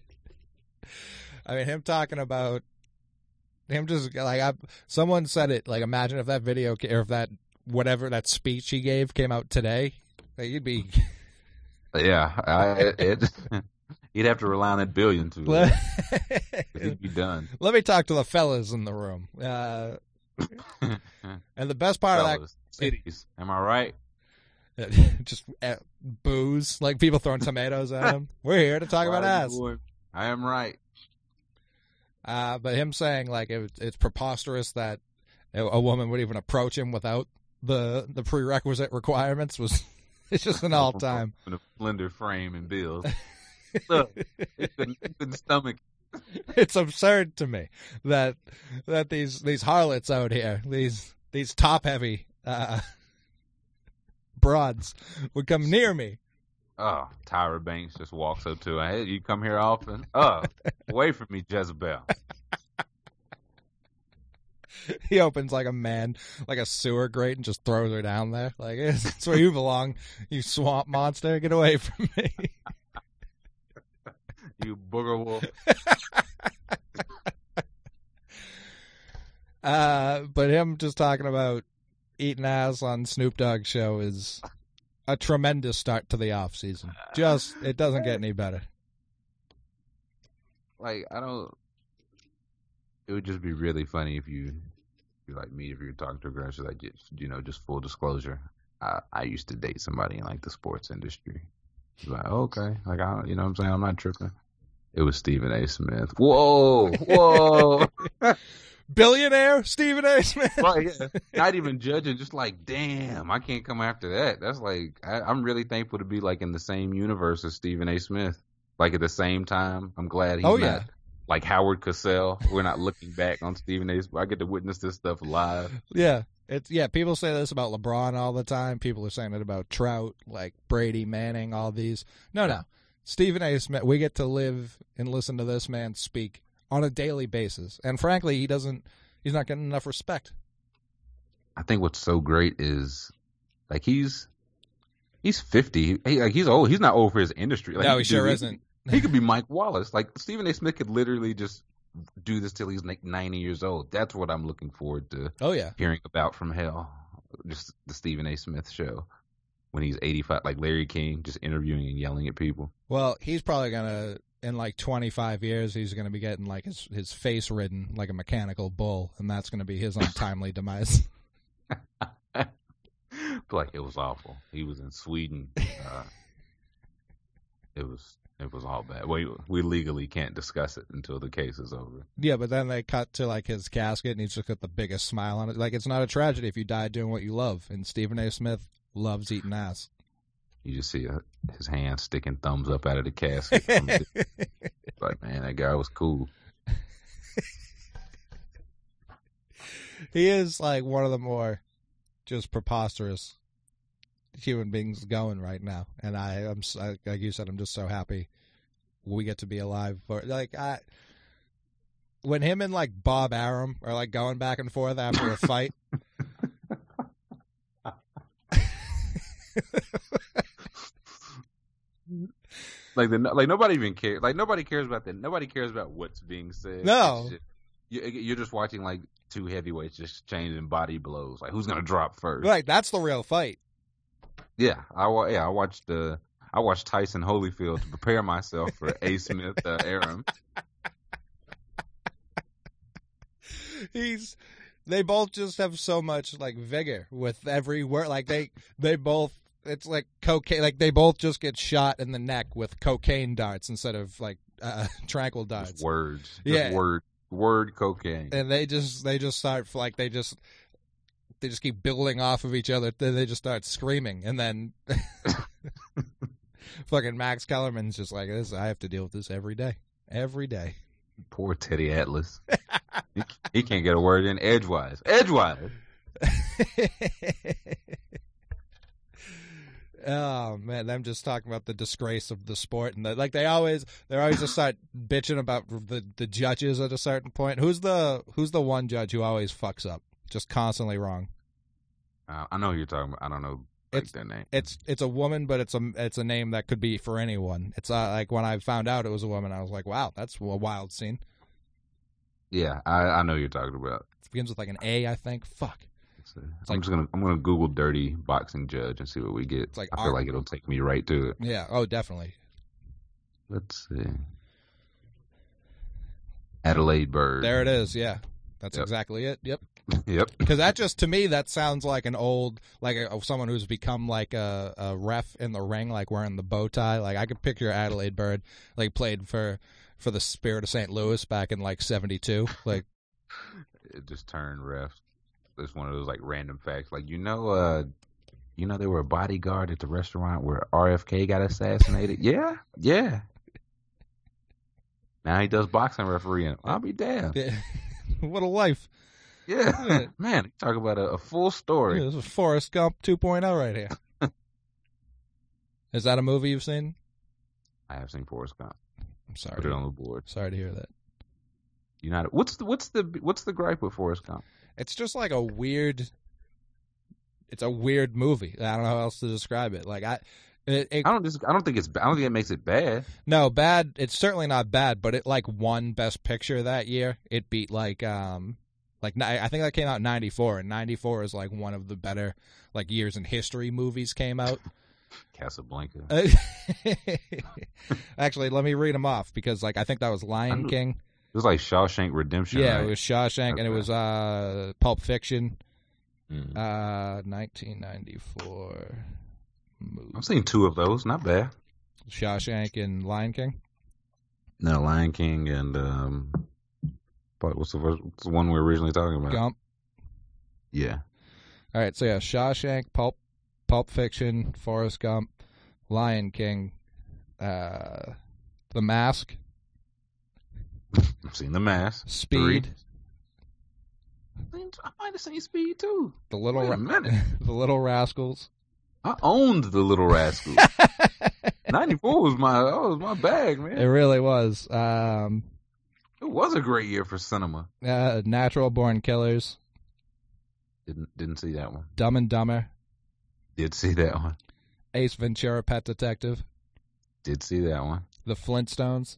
A: I mean, him talking about him just like I, someone said it. Like, imagine if that video ca- or if that whatever that speech he gave came out today, like, you'd be.
C: Yeah, I, it, he'd have to rely on that billion to. Uh, he'd be done.
A: Let me talk to the fellas in the room. Uh, and the best part
C: Fellas,
A: of that,
C: cities, am I right?
A: Just uh, booze, like people throwing tomatoes at him. We're here to talk about ass.
C: I am right.
A: Uh, but him saying like it, it's preposterous that a, a woman would even approach him without the the prerequisite requirements was it's just an all time.
C: In a slender frame and build. Look, he couldn't, he couldn't stomach.
A: It's absurd to me that that these these harlots out here, these these top heavy uh, broads would come near me.
C: Oh, Tyra Banks just walks up to her. Hey, you come here often? Oh, away from me, Jezebel.
A: He opens like a man, like a sewer grate, and just throws her down there. Like, it's where you belong, you swamp monster. Get away from me.
C: You booger wolf.
A: uh, but him just talking about eating ass on Snoop Dogg's show is a tremendous start to the off season. Just it doesn't get any better.
C: Like I don't. It would just be really funny if you, if you like me, if you were talking to a girl, she's like, just, you know, just full disclosure. I, I used to date somebody in like the sports industry. She's like, okay, like I, you know, what I'm saying, I'm not tripping. It was Stephen A. Smith. Whoa, whoa.
A: Billionaire Stephen A. Smith.
C: Right, yeah. Not even judging, just like, damn, I can't come after that. That's like, I, I'm really thankful to be like in the same universe as Stephen A. Smith. Like at the same time, I'm glad he's
A: oh,
C: not
A: yeah.
C: like Howard Cosell. We're not looking back on Stephen A. Smith. I get to witness this stuff live.
A: Yeah. It's yeah, people say this about LeBron all the time. People are saying it about Trout, like Brady, Manning, all these. No, no. Stephen A. Smith, we get to live and listen to this man speak on a daily basis. And frankly, he doesn't he's not getting enough respect.
C: I think what's so great is like he's he's fifty. He, like he's old. He's not old for his industry. Like,
A: no, he, he sure
C: do,
A: isn't.
C: He, he could be Mike Wallace. Like Stephen A. Smith could literally just do this till he's like ninety years old. That's what I'm looking forward to.
A: Oh yeah,
C: hearing about from hell. Just the Stephen A. Smith show when he's eighty-five, like Larry King, just interviewing and yelling at people.
A: Well, he's probably gonna in like twenty-five years, he's gonna be getting like his his face ridden like a mechanical bull, and that's gonna be his untimely demise.
C: Like it was awful. He was in Sweden. Uh, it was. It was all bad. We we legally can't discuss it until the case is over.
A: Yeah, but then they cut to like his casket, and he's just got the biggest smile on it. Like it's not a tragedy if you die doing what you love. And Stephen A. Smith loves eating ass.
C: You just see a, his hand sticking thumbs up out of the casket. Like, man, that guy was cool.
A: He is like one of the more just preposterous human beings going right now, and I am like you said, I'm just so happy we get to be alive for like I when him and like Bob Arum are like going back and forth after a fight.
C: Like the like nobody even cares. Like nobody cares about that. Nobody cares about what's being said.
A: No,
C: just, you, you're just watching like two heavyweights just changing body blows. Like who's gonna drop first?
A: Right, that's the real fight.
C: Yeah, I yeah I watched uh, I watched Tyson Holyfield to prepare myself for A. Smith uh, Arum.
A: He's they both just have so much like vigor with every word. Like they they both it's like cocaine. Like they both just get shot in the neck with cocaine darts instead of like uh, tranquil darts.
C: Just words, just
A: yeah,
C: word word cocaine.
A: And they just they just start like they just. They just keep building off of each other. Then they just start screaming, and then fucking Max Kellerman's just like this. I have to deal with this every day, every day.
C: Poor Teddy Atlas. he, he can't get a word in edgewise. Edgewise.
A: Oh man, them just talking about the disgrace of the sport, and the, like they always, they always just start bitching about the the judges at a certain point. Who's the who's the one judge who always fucks up? Just constantly wrong.
C: Uh, I know who you're talking about. I don't know like,
A: it's,
C: their name.
A: It's it's a woman, but it's a it's a name that could be for anyone. It's uh, like when I found out it was a woman, I was like, wow, that's a wild scene.
C: Yeah, I, I know who you're talking about.
A: It begins with like an A, I think. Fuck.
C: It's I'm like, just gonna I'm gonna Google dirty boxing judge and see what we get. It's like I feel Ar- like it'll take me right to it.
A: Yeah. Oh, definitely.
C: Let's see. Adelaide Bird.
A: There it is. Yeah, that's
C: yep.
A: exactly it. Yep.
C: Yep.
A: Because that just, to me, that sounds like an old, like a, someone who's become like a, a ref in the ring, like wearing the bow tie. Like I could picture Adelaide Bird, like played for for the Spirit of Saint Louis back in like seventy-two. Like
C: it just turned ref. It's one of those like random facts. Like you know, uh, you know, they were a bodyguard at the restaurant where R F K got assassinated. yeah, yeah. Now he does boxing refereeing. I'll be damned.
A: What a life.
C: Yeah.
A: Yeah.
C: Man, talk about a, a full story.
A: Yeah, this is Forrest Gump two point oh right here. Is that a movie you've seen?
C: I have seen Forrest Gump.
A: I'm sorry.
C: Put it on the board.
A: Sorry to hear that.
C: You know, what's the what's the what's the gripe with Forrest Gump?
A: It's just like a weird. It's a weird movie. I don't know how else to describe it. Like I, it, it,
C: I don't just I don't think it's I don't think it makes it bad.
A: no bad. It's certainly not bad, but it like won Best Picture that year. It beat like um like I think that came out in ninety-four, and ninety-four is like one of the better like years in history movies came out.
C: Casablanca.
A: Uh, Actually, let me read them off because like I think that was Lion King.
C: It was like Shawshank Redemption.
A: Yeah,
C: right?
A: it was Shawshank,
C: Okay.
A: and it was uh Pulp Fiction.
C: Mm.
A: Uh, nineteen ninety-four. Movie.
C: I've seen two of those. Not bad.
A: Shawshank and Lion King.
C: No, Lion King and um, what- what's the, first, what's the one we were originally talking about?
A: Gump.
C: Yeah.
A: All right, so yeah, Shawshank, Pulp, Pulp Fiction, Forrest Gump, Lion King, uh, The Mask,
C: I've seen The Mask.
A: Speed,
C: Three. I might have seen Speed too.
A: The Little
C: Wait a
A: Ra-
C: minute.
A: The Little Rascals.
C: I owned The Little Rascals. ninety-four was my that was my bag, man.
A: It really was. Um,
C: It was a great year for cinema.
A: uh, Natural Born Killers,
C: Didn't didn't see that one.
A: Dumb and Dumber,
C: Did see that one.
A: Ace Ventura, Pet Detective,
C: Did see that one.
A: The Flintstones.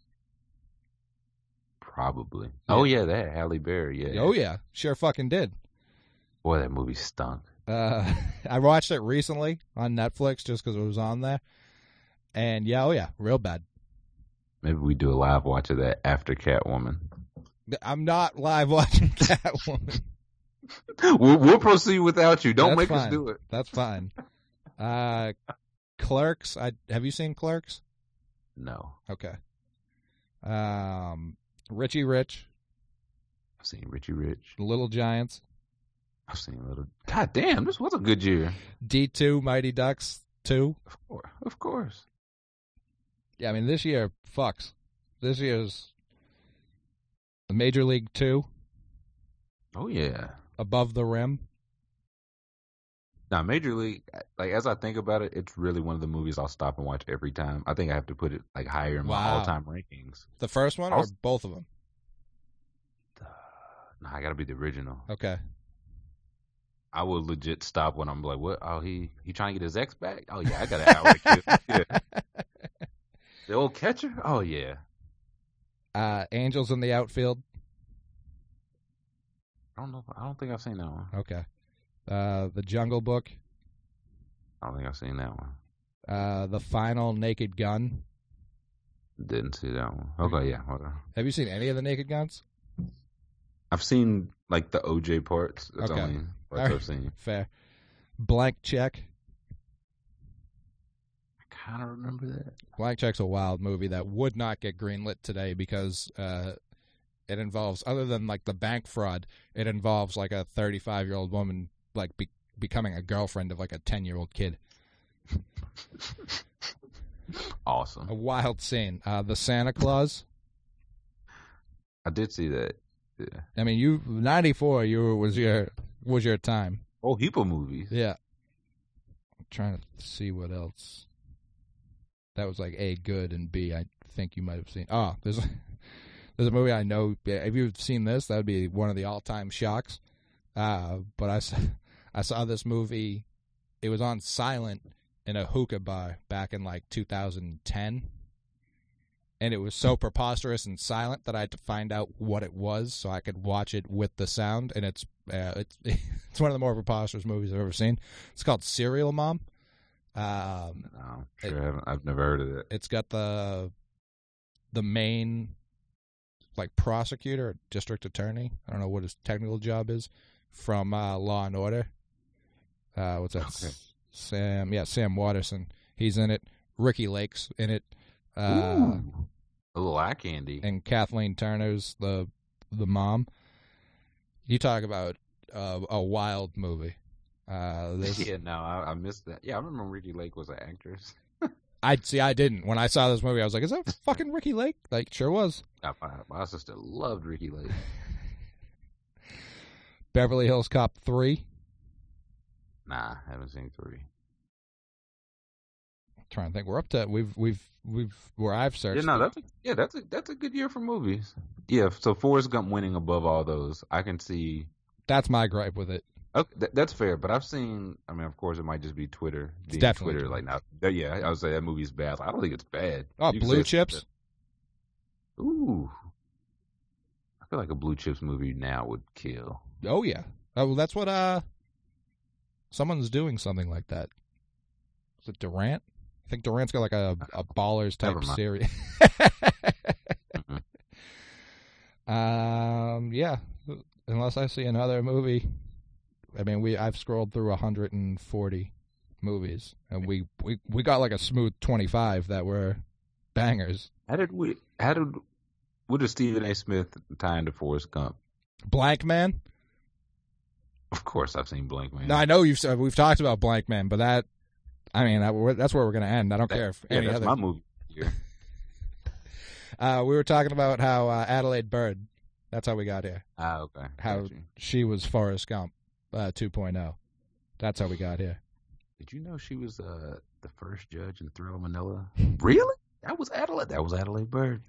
C: Probably. Oh yeah, that Halle Berry. Yeah.
A: Oh yeah, sure fucking did.
C: Boy, that movie stunk.
A: Uh, I watched it recently on Netflix just because it was on there, and yeah, oh yeah, real bad.
C: Maybe we do a live watch of that after Catwoman.
A: I'm not live watching Catwoman.
C: we'll, we'll proceed without you. Don't
A: That's
C: make us
A: fine.
C: do it.
A: That's fine. Uh, Clerks. I have you seen Clerks?
C: No,
A: Okay. Um, Richie Rich,
C: I've seen Richie Rich.
A: Little Giants,
C: I've seen Little. God damn, this was a good year.
A: D two, Mighty Ducks two.
C: Of course, of course.
A: Yeah, I mean this year fucks. This year's Major League two,
C: Oh yeah.
A: Above the Rim.
C: Now, Major League, like as I think about it, it's really one of the movies I'll stop and watch every time. I think I have to put it like higher in my
A: Wow.
C: all-time rankings.
A: The first one
C: I'll-
A: or both of them?
C: Nah, I gotta be the original.
A: Okay.
C: I will legit stop when I'm like, "What? Oh, he he trying to get his ex back? Oh yeah, I got an hour. Yeah. The old catcher? Oh yeah.
A: Uh, Angels in the Outfield.
C: I don't know. I don't think I've seen that one.
A: Okay. Uh, The Jungle Book.
C: I don't think I've seen that one.
A: Uh, The Final Naked Gun.
C: Didn't see that one. Okay, yeah. Hold on.
A: Have you seen any of the Naked Guns?
C: I've seen like the O J parts. That's
A: Okay.
C: only parts
A: Alright.
C: I've seen.
A: Fair. Blank Check.
C: I kind of remember that.
A: Blank Check's a wild movie that would not get greenlit today because uh, it involves, other than like the bank fraud, it involves like a thirty-five-year-old woman like be- becoming a girlfriend of like a ten-year-old kid.
C: Awesome.
A: A wild scene. Uh, the Santa Claus.
C: I did see that. Yeah.
A: I mean, you ninety-four. You were, was your was your time.
C: Oh, heap of movies.
A: Yeah. I'm trying to see what else. That was like A, good, and B, I think you might have seen. Oh, there's there's a movie I know. If you've seen this, that would be one of the all-time shocks. Uh, but I, saw- I saw this movie. It was on silent in a hookah bar back in like two thousand ten. And it was so preposterous and silent that I had to find out what it was so I could watch it with the sound. And it's uh, it's it's one of the more preposterous movies I've ever seen. It's called Serial Mom. Um,
C: No, sure,
A: It-
C: I haven't, I've never heard of that.
A: it's got the the main like prosecutor or district attorney. I don't know what his technical job is. from uh, Law and Order. Uh, what's that?
C: Okay.
A: Sam, yeah, Sam Waterston. He's in it. Ricky Lake's in it. Uh,
C: Ooh, a little eye candy.
A: And Kathleen Turner's the the mom. You talk about uh, a wild movie. Uh, this,
C: yeah, no, I, I missed that. Yeah, I remember Ricky Lake was an actress.
A: I see. I didn't. When I saw this movie, I was like, "Is that fucking Ricky Lake?" Like, sure was.
C: My, my sister loved Ricky Lake.
A: Beverly Hills Cop three.
C: Nah, haven't seen three.
A: I'm trying to think, we're up to we've we've we've where I've searched.
C: Yeah, no, that's a, yeah, that's a that's a good year for movies. Yeah, so Forrest Gump winning above all those, I can see.
A: That's my gripe with it.
C: Okay, th- that's fair, but I've seen. I mean, of course, it might just be Twitter.
A: It's definitely
C: Twitter. Like now, that, yeah, I would say that movie's bad. I don't think it's bad.
A: Oh,
C: You can
A: Blue
C: say
A: Chips.
C: it's- Ooh, I feel like a Blue Chips movie now would kill.
A: Oh yeah. Oh, that's what. Uh, someone's doing something like that. Is it Durant? I think Durant's got like a a Ballers type
C: Never mind.
A: series.
C: Mhm.
A: Um. Yeah. Unless I see another movie. I mean, we I've scrolled through one hundred forty movies, and we, we, we got like a smooth twenty-five that were bangers.
C: How did we? How did? What did Stephen A. Smith tie into Forrest Gump?
A: Blank Man.
C: Of course, I've seen Blank Man.
A: No, I know you've we've talked about Blank Man, but that, I mean, that, that's where we're gonna end. I don't
C: That-
A: care if
C: yeah,
A: any
C: that's
A: other.
C: my movie. Here.
A: Uh, we were talking about how uh, Adelaide Bird. That's how we got here.
C: Ah, okay.
A: How
C: Got you.
A: she was Forrest Gump uh, two point oh. That's how we got here.
C: Did you know she was uh, the first judge in Thriller Manila? Really? That was Adelaide. That was Adelaide Bird.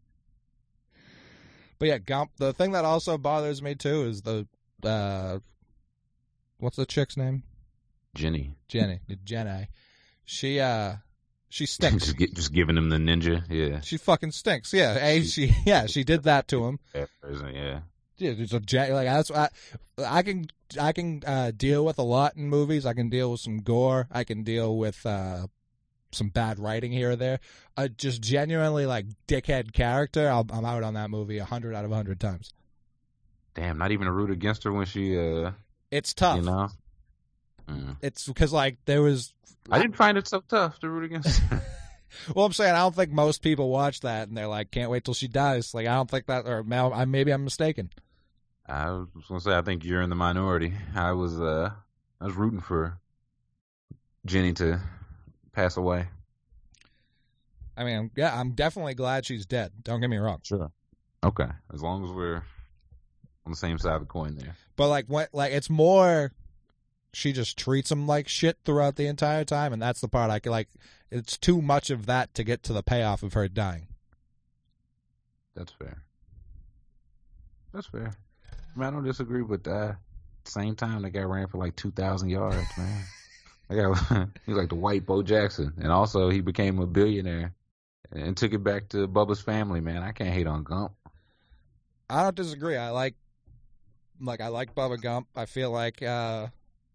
A: But yeah, Gump. The thing that also bothers me too is the uh, what's the chick's name?
C: Jenny.
A: Jenny. Jenny. She uh, she stinks.
C: just, get, just giving him the ninja. Yeah.
A: She fucking stinks. Yeah. Hey, she yeah she did that to him.
C: Yeah. Yeah.
A: Yeah, it's a gen- like that's I, I can I can uh, deal with a lot in movies. I can deal with some gore. I can deal with uh, some bad writing here or there. Uh, just genuinely like dickhead character. I'll, I'm out on that movie a hundred out of a hundred times.
C: Damn, not even a root against her when she, uh,
A: It's tough.
C: you know. Mm.
A: It's because like there was.
C: I didn't find it so tough to root against her.
A: Well, I'm saying I don't think most people watch that and they're like, can't wait till she dies. Like I don't think that, or maybe I'm mistaken.
C: I was gonna say I think you're in the minority. I was uh I was rooting for Jenny to pass away.
A: I mean, yeah, I'm definitely glad she's dead. Don't get me wrong.
C: Sure. Okay. As long as we're on the same side of the coin there.
A: But like when like it's more she just treats him like shit throughout the entire time, and that's the part I can like it's too much of that to get to the payoff of her dying.
C: That's fair. That's fair. I mean, I don't disagree, but uh, at the same time, that guy ran for like two thousand yards, man. That guy, he's like the white Bo Jackson. And also, he became a billionaire and took it back to Bubba's family, man. I can't hate on Gump.
A: I don't disagree. I like like I like Bubba Gump. I feel like uh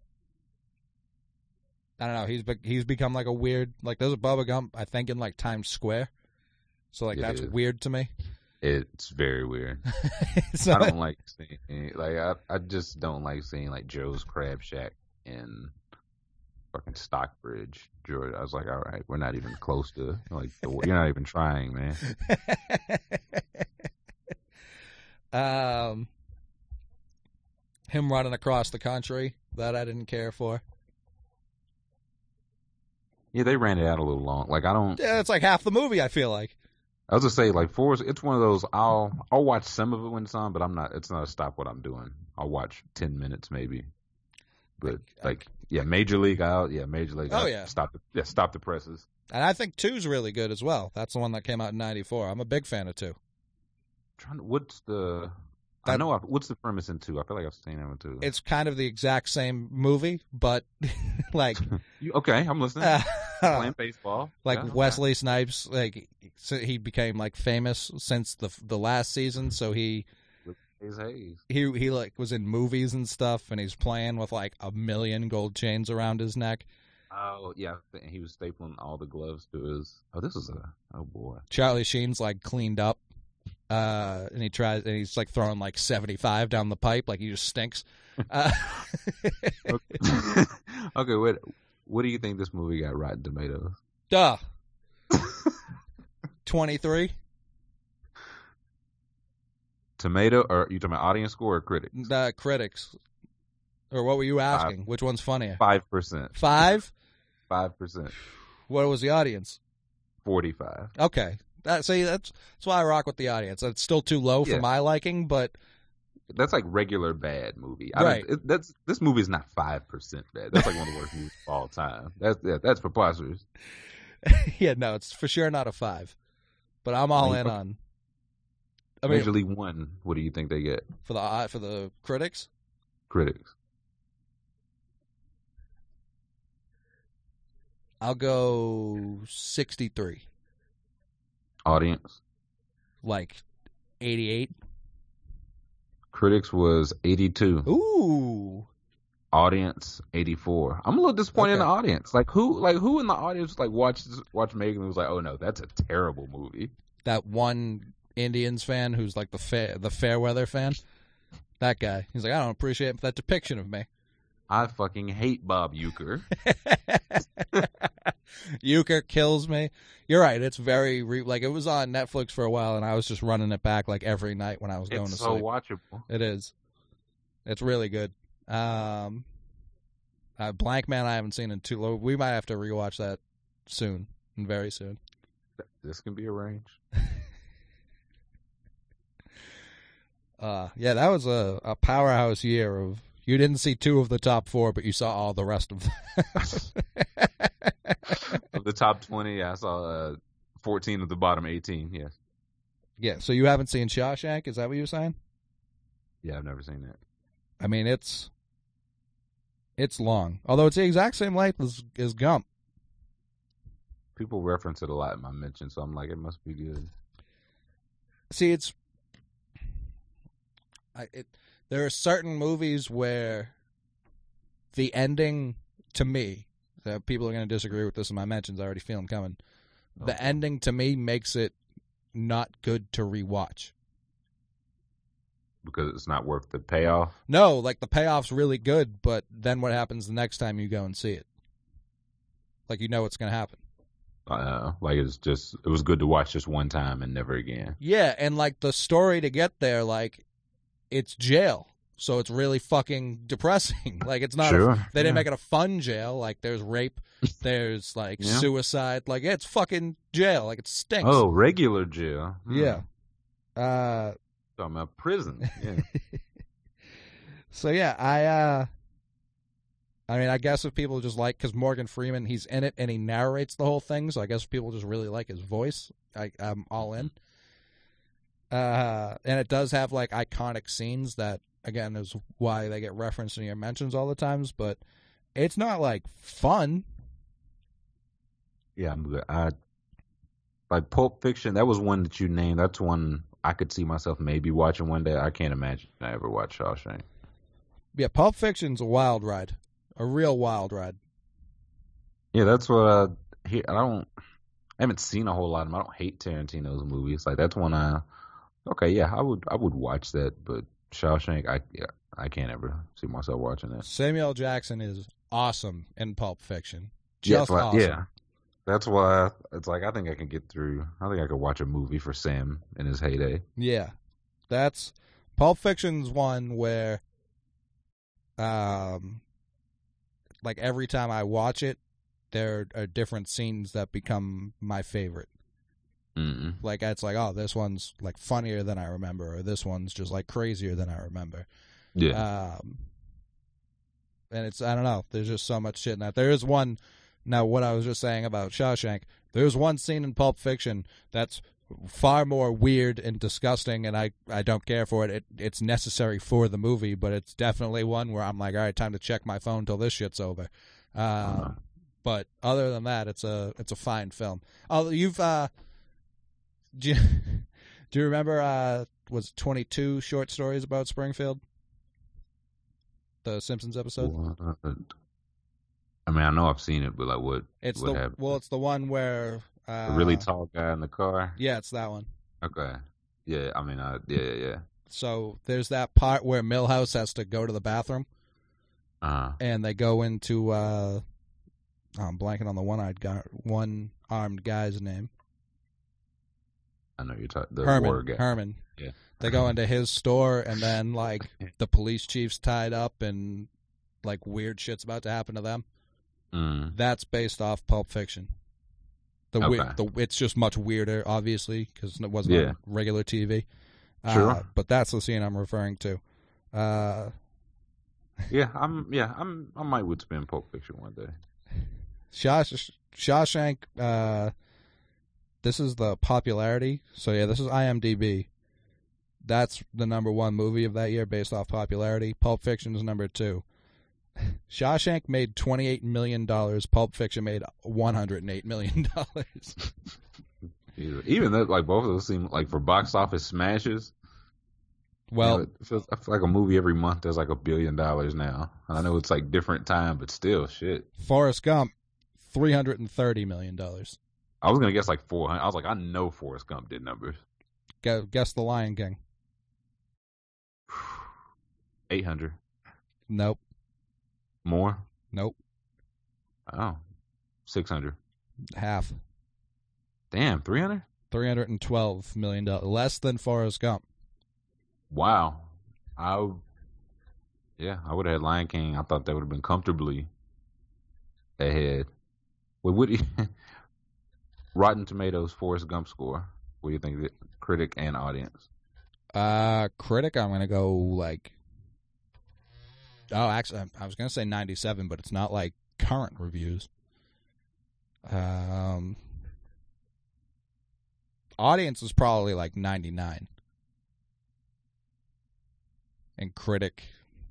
A: I don't know, he's be- he's become like a weird like there's a Bubba Gump I think in like Times Square. So like
C: It
A: that's
C: is.
A: weird to me.
C: It's very weird.
A: So,
C: I don't like seeing, like, I, I just don't like seeing, like, Joe's Crab Shack in fucking Stockbridge, Georgia. I was like, all right, we're not even close to, like, the, you're not even trying, man.
A: um, him running across the country, that I didn't care for.
C: Yeah, they ran it out a little long. Like, I don't,
A: Yeah, it's like half the movie, I feel like.
C: I was gonna say, like, Forrest, it's one of those, I'll, I'll watch some of it when it's on, but I'm not, it's not a stop what I'm doing. I'll watch ten minutes maybe. But,
A: I-
C: like, yeah, Major League, I'll, yeah, Major League.
A: Oh,
C: I'll
A: yeah.
C: Stop the, yeah, stop the presses.
A: And I think two's really good as well. That's the one that came out in ninety-four. I'm a big fan of two.
C: Trying to, what's the, I
A: That-
C: know, I, what's the premise in two? I feel like I've seen that one too.
A: It's kind of the exact same movie, but like
C: You, okay, I'm listening.
A: uh,
C: Playing baseball.
A: like
C: Yeah, okay.
A: Wesley Snipes, like so he became like famous since the the last season. So he
C: Hayes Hayes.
A: he he like was in movies and stuff, and he's playing with like a million gold chains around his neck.
C: Oh yeah, he was stapling all the gloves to his. Oh, this is a. Oh boy.
A: Charlie Sheen's like cleaned up. uh, and he tries, and he's like throwing like seventy-five down the pipe, like he just stinks. Uh,
C: okay, okay what, what do you think this movie got Rotten Tomatoes?
A: Duh. twenty-three?
C: Tomato, or you talking about audience score or critics?
A: The critics. Or what were you asking? Five. Which one's funnier?
C: Five percent.
A: Five?
C: Five percent.
A: What was the audience?
C: Forty-five.
A: Okay. That, see, that's that's why I rock with the audience. It's still too low for yeah. my liking, but
C: that's like regular bad movie. I
A: right.
C: It, that's this movie is not five percent bad. That's like one of the worst movies of all time. That's yeah, that's preposterous.
A: Yeah, no, it's for sure not a five. But I'm all I mean, in on.
C: I mean, Major League One. What do you think they get
A: for the for the critics?
C: Critics.
A: I'll go sixty-three.
C: Audience?
A: Like eighty-eight.
C: Critics was eighty-two.
A: Ooh.
C: Audience eighty-four. I'm a little disappointed okay. in the audience. Like who? Like who in the audience like watched watched Megan and was like, oh no, that's a terrible movie.
A: That one Indians fan who's like the fair the Fairweather fan. That guy. He's like, I don't appreciate that depiction of me.
C: I fucking hate Bob Uecker.
A: Uecker kills me. You're right. It's very re- like it was on Netflix for a while, and I was just running it back like every night when I was going
C: it's
A: to
C: so
A: sleep.
C: It's so watchable.
A: It is. It's really good. Um, uh, Blank Man I haven't seen in too long. We might have to rewatch that soon, and very soon.
C: This can be arranged.
A: uh, yeah, that was a, a powerhouse year of. You didn't see two of the top four, but you saw all the rest of them.
C: Of the top twenty, I saw uh, fourteen of the bottom eighteen, yes.
A: Yeah, so you haven't seen Shawshank? Is that what you're saying?
C: Yeah, I've never seen that.
A: I mean, it's it's long. Although it's the exact same length as, as Gump.
C: People reference it a lot in my mention, so I'm like, it must be good.
A: See, it's... I, it. There are certain movies where the ending, to me, uh, people are going to disagree with this in my mentions. I already feel them coming. Okay. The ending, to me, makes it not good to rewatch.
C: Because it's not worth the payoff?
A: No, like the payoff's really good, but then what happens the next time you go and see it? Like you know what's going to happen.
C: Uh, like it's just, it was good to watch just one time and never again.
A: Yeah, and like the story to get there, like, it's jail, so it's really fucking depressing. Like it's not.
C: Sure.
A: A, they didn't
C: yeah.
A: make it a fun jail. Like there's rape, there's like
C: yeah.
A: suicide. Like it's fucking jail. Like it stinks.
C: Oh, regular jail. Hmm.
A: Yeah. Uh,
C: talking about prison. Yeah.
A: So yeah, I. uh I mean, I guess if people just like because Morgan Freeman, he's in it and he narrates the whole thing. So I guess people just really like his voice. I, I'm all in. Uh, and it does have like iconic scenes that again is why they get referenced in your mentions all the times, but it's not like fun.
C: Yeah, I'm good. I like Pulp Fiction. That was one that you named. That's one I could see myself maybe watching one day. I can't imagine I ever watch Shawshank.
A: Yeah, Pulp Fiction's a wild ride, a real wild ride.
C: Yeah, that's what I hear. I don't. I haven't seen a whole lot of them. I don't hate Tarantino's movies. Like that's one I. Okay, yeah, I would I would watch that, but Shawshank, I yeah, I can't ever see myself watching that.
A: Samuel Jackson is awesome in Pulp Fiction. Just
C: yeah, why,
A: awesome.
C: Yeah, that's why it's like I think I can get through. I think I could watch a movie for Sam in his heyday.
A: Yeah, that's Pulp Fiction's one where, um, like every time I watch it, there are different scenes that become my favorite.
C: Mm-mm.
A: Like it's like, oh, this one's like funnier than I remember, or this one's just like crazier than I remember.
C: Yeah.
A: Um, and it's I don't know. There's just so much shit in that. There is one. Now, what I was just saying about Shawshank, there's one scene in Pulp Fiction that's far more weird and disgusting, and I, I don't care for it. it. It's necessary for the movie, but it's definitely one where I'm like, all right, time to check my phone till this shit's over. Um, uh-huh. But other than that, it's a it's a fine film. Oh, you've. Uh, Do you, do you remember, uh, was twenty-two short stories about Springfield? The Simpsons episode?
C: What? I mean, I know I've seen it, but like what?
A: It's
C: what
A: the
C: happened?
A: Well, it's the one where... Uh,
C: the really tall guy in the car?
A: Yeah, it's that one.
C: Okay. Yeah, I mean, uh, yeah, yeah, yeah.
A: So there's that part where Milhouse has to go to the bathroom,
C: Uh,
A: and they go into. Uh, oh, I'm blanking on the one-eyed guy, one-armed guy's name.
C: I know you're talking the
A: Herman.
C: war guy.
A: Herman.
C: Yeah.
A: They go into his store, and then like the police chief's tied up, and like weird shit's about to happen to them.
C: Mm.
A: That's based off Pulp Fiction. The,
C: Okay.
A: we- the it's just much weirder, obviously, because it wasn't
C: Yeah.
A: on regular T V.
C: Sure.
A: Uh, but that's the scene I'm referring to. Uh,
C: Yeah, I'm. Yeah, I'm. I might would spin Pulp Fiction one day.
A: Shaw- Shawshank. Uh, this is the popularity. So yeah, this is IMDb. That's the number one movie of that year based off popularity. Pulp Fiction is number two. Shawshank made twenty-eight million dollars. Pulp Fiction made one hundred eight million dollars.
C: Even though, like, both of those seem like for box office smashes.
A: Well,
C: you know, it feels, I feel like a movie every month there's like a billion dollars now. I know it's like different time, but still, shit.
A: Forrest Gump, three hundred thirty million dollars.
C: I was gonna guess like four hundred. I was like, I know Forrest Gump did numbers.
A: Guess The Lion King.
C: Eight hundred.
A: Nope.
C: More.
A: Nope.
C: Oh, six hundred.
A: Half.
C: Damn, three hundred.
A: Three hundred and twelve million dollars, less than Forrest Gump.
C: Wow. I. Yeah, I would have had Lion King. I thought that would have been comfortably ahead. Well, what do you, Rotten Tomatoes Forrest Gump score? What do you think of it? Critic and audience?
A: Uh, critic, I'm gonna go like. Oh, actually, I was gonna say ninety-seven, but it's not like current reviews. Um, audience is probably like ninety-nine, and critic.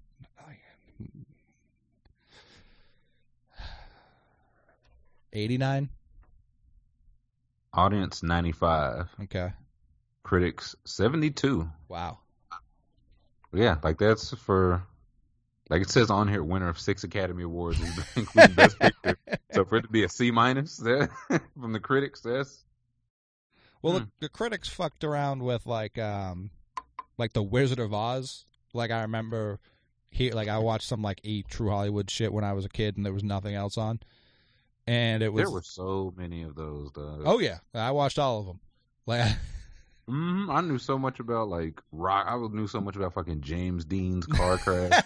A: eighty-nine.
C: Audience ninety-five.
A: Okay.
C: Critics seventy-two.
A: Wow.
C: Yeah, like that's for, like it says on here, winner of six Academy Awards, including Best Picture. So for it to be a C minus there from the critics, that's.
A: Well,
C: hmm.
A: the, the critics fucked around with like, um, like the Wizard of Oz. Like I remember, he like I watched some like E True Hollywood shit when I was a kid, and there was nothing else on. And it was
C: There were so many of those, though.
A: Oh yeah, I watched all of them. Like,
C: mm, I knew so much about like rock. I knew so much about fucking James Dean's car crash.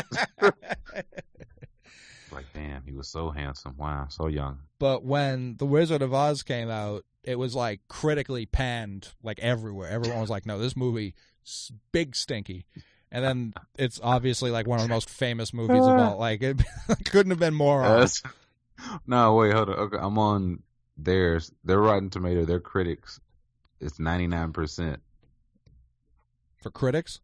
C: Like, damn, he was so handsome. Wow, so young.
A: But when The Wizard of Oz came out, it was like critically panned, like everywhere. Everyone was like, "No, this movie, big stinky." And then it's obviously like one of the most famous movies of all. Like, it couldn't have been more on.
C: Yes. No, wait, hold on. Okay, I'm on theirs. Their Rotten Tomato, their critics, it's ninety-nine percent.
A: For critics?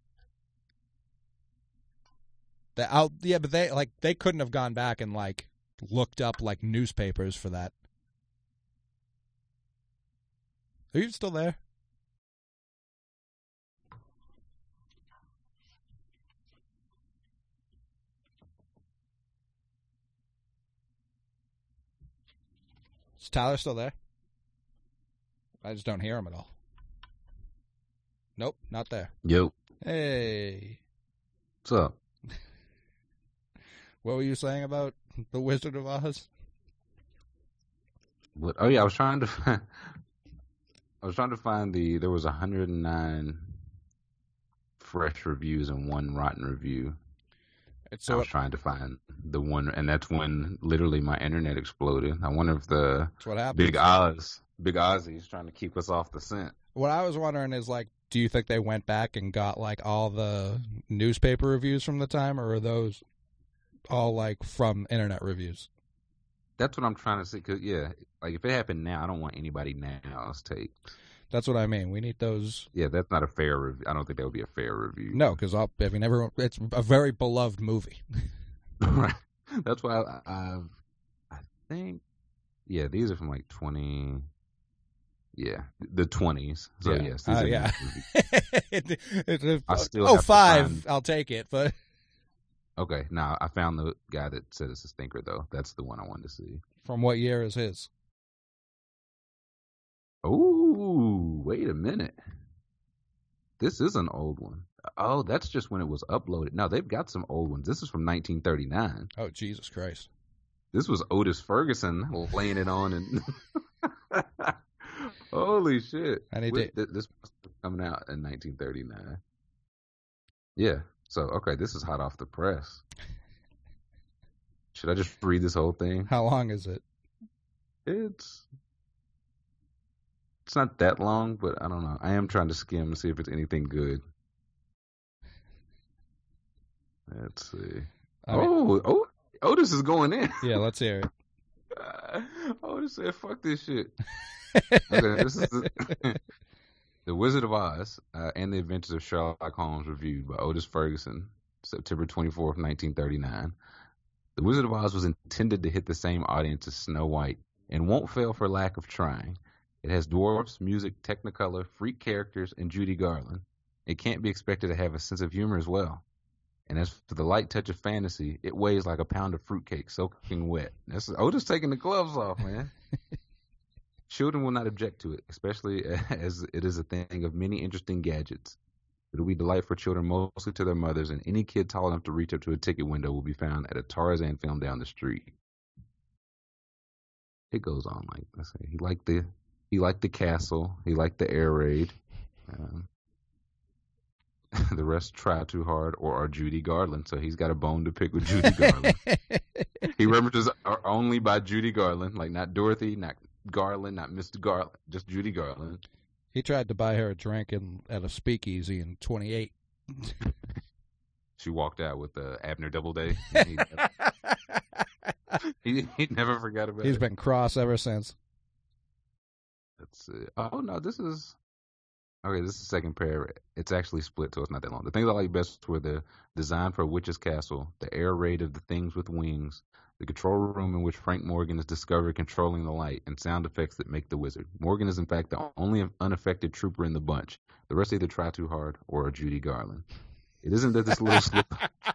A: The out, yeah, but they like they couldn't have gone back and like looked up like newspapers for that. Are you still there? Is Tyler still there? I just don't hear him at all. Nope, not there.
C: Yo.
A: Hey.
C: What's up?
A: What were you saying about The Wizard of Oz?
C: What? Oh yeah, I was trying to find, I was trying to find the there was one hundred nine fresh reviews and one rotten review.
A: So
C: I was trying to find the one, and that's when literally my internet exploded. I wonder if the
A: that's what happened.
C: Big Oz, Big Ozzy is trying to keep us off the scent.
A: What I was wondering is, like, do you think they went back and got, like, all the newspaper reviews from the time, or are those all, like, from internet reviews?
C: That's what I'm trying to see, because, yeah, like, if it happened now, I don't want anybody now's take.
A: That's what I mean. We need those.
C: Yeah, that's not a fair review. I don't think that would be a fair review.
A: No, because I mean, everyone, it's a very beloved movie.
C: Right. That's why I, I've, I think, yeah, these are from like twenty, yeah, the twenties. So
A: yeah.
C: yes, these
A: uh,
C: are
A: yeah. it, it, it,
C: I still
A: oh,
C: have to
A: five.
C: find-
A: I'll take it, but
C: Okay, now I found the guy that said it's a stinker though. That's the one I wanted to see.
A: from what year is his?
C: Oh, wait a minute. this is an old one. Oh, that's just when it was uploaded. No, they've got some old ones. This is from nineteen thirty-nine.
A: Oh, Jesus Christ.
C: This was Otis Ferguson laying it on. And holy shit.
A: I need
C: Wait,
A: to...
C: This was coming out in nineteen thirty-nine. Yeah. So, okay, this is hot off the press. Should I just read this whole thing?
A: How long is it?
C: It's it's not that long, but I don't know. I am trying to skim and see if it's anything good. Let's see. I mean, oh, oh, Otis is going in.
A: Yeah, let's hear it.
C: Uh, Otis said, "Fuck this shit." Okay, this is the, the Wizard of Oz uh, and the Adventures of Sherlock Holmes, reviewed by Otis Ferguson, September twenty-fourth, nineteen thirty-nine. The Wizard of Oz was intended to hit the same audience as Snow White and won't fail for lack of trying. It has dwarfs, music, technicolor, freak characters, and Judy Garland. It can't be expected to have a sense of humor as well. And as for the light touch of fantasy, it weighs like a pound of fruitcake soaking wet. That's Otis taking the gloves off, man. Children will not object to it, especially as it is a thing of many interesting gadgets. It will be delight for children, mostly to their mothers, and any kid tall enough to reach up to a ticket window will be found at a Tarzan film down the street. It goes on like let's say he liked the he liked the castle, he liked the air raid. Um, the rest try too hard or are Judy Garland, so he's got a bone to pick with Judy Garland. He references are only by Judy Garland, like not Dorothy, not Garland, not Mister Garland, just Judy Garland.
A: He tried to buy her a drink in, at a speakeasy in twenty-eight.
C: She walked out with uh, Abner Doubleday. He never, he, he never forgot about
A: He's
C: it.
A: been cross ever since.
C: Let's see. Oh, no, this is... Okay, this is the second pair. It's actually split, so it's not that long. The things I like best were the design for a witch's castle, the air raid of the things with wings, the control room in which Frank Morgan is discovered controlling the light, and sound effects that make the wizard. Morgan is, in fact, the only unaffected trooper in the bunch. The rest either try too hard or are Judy Garland. It isn't that this little slip...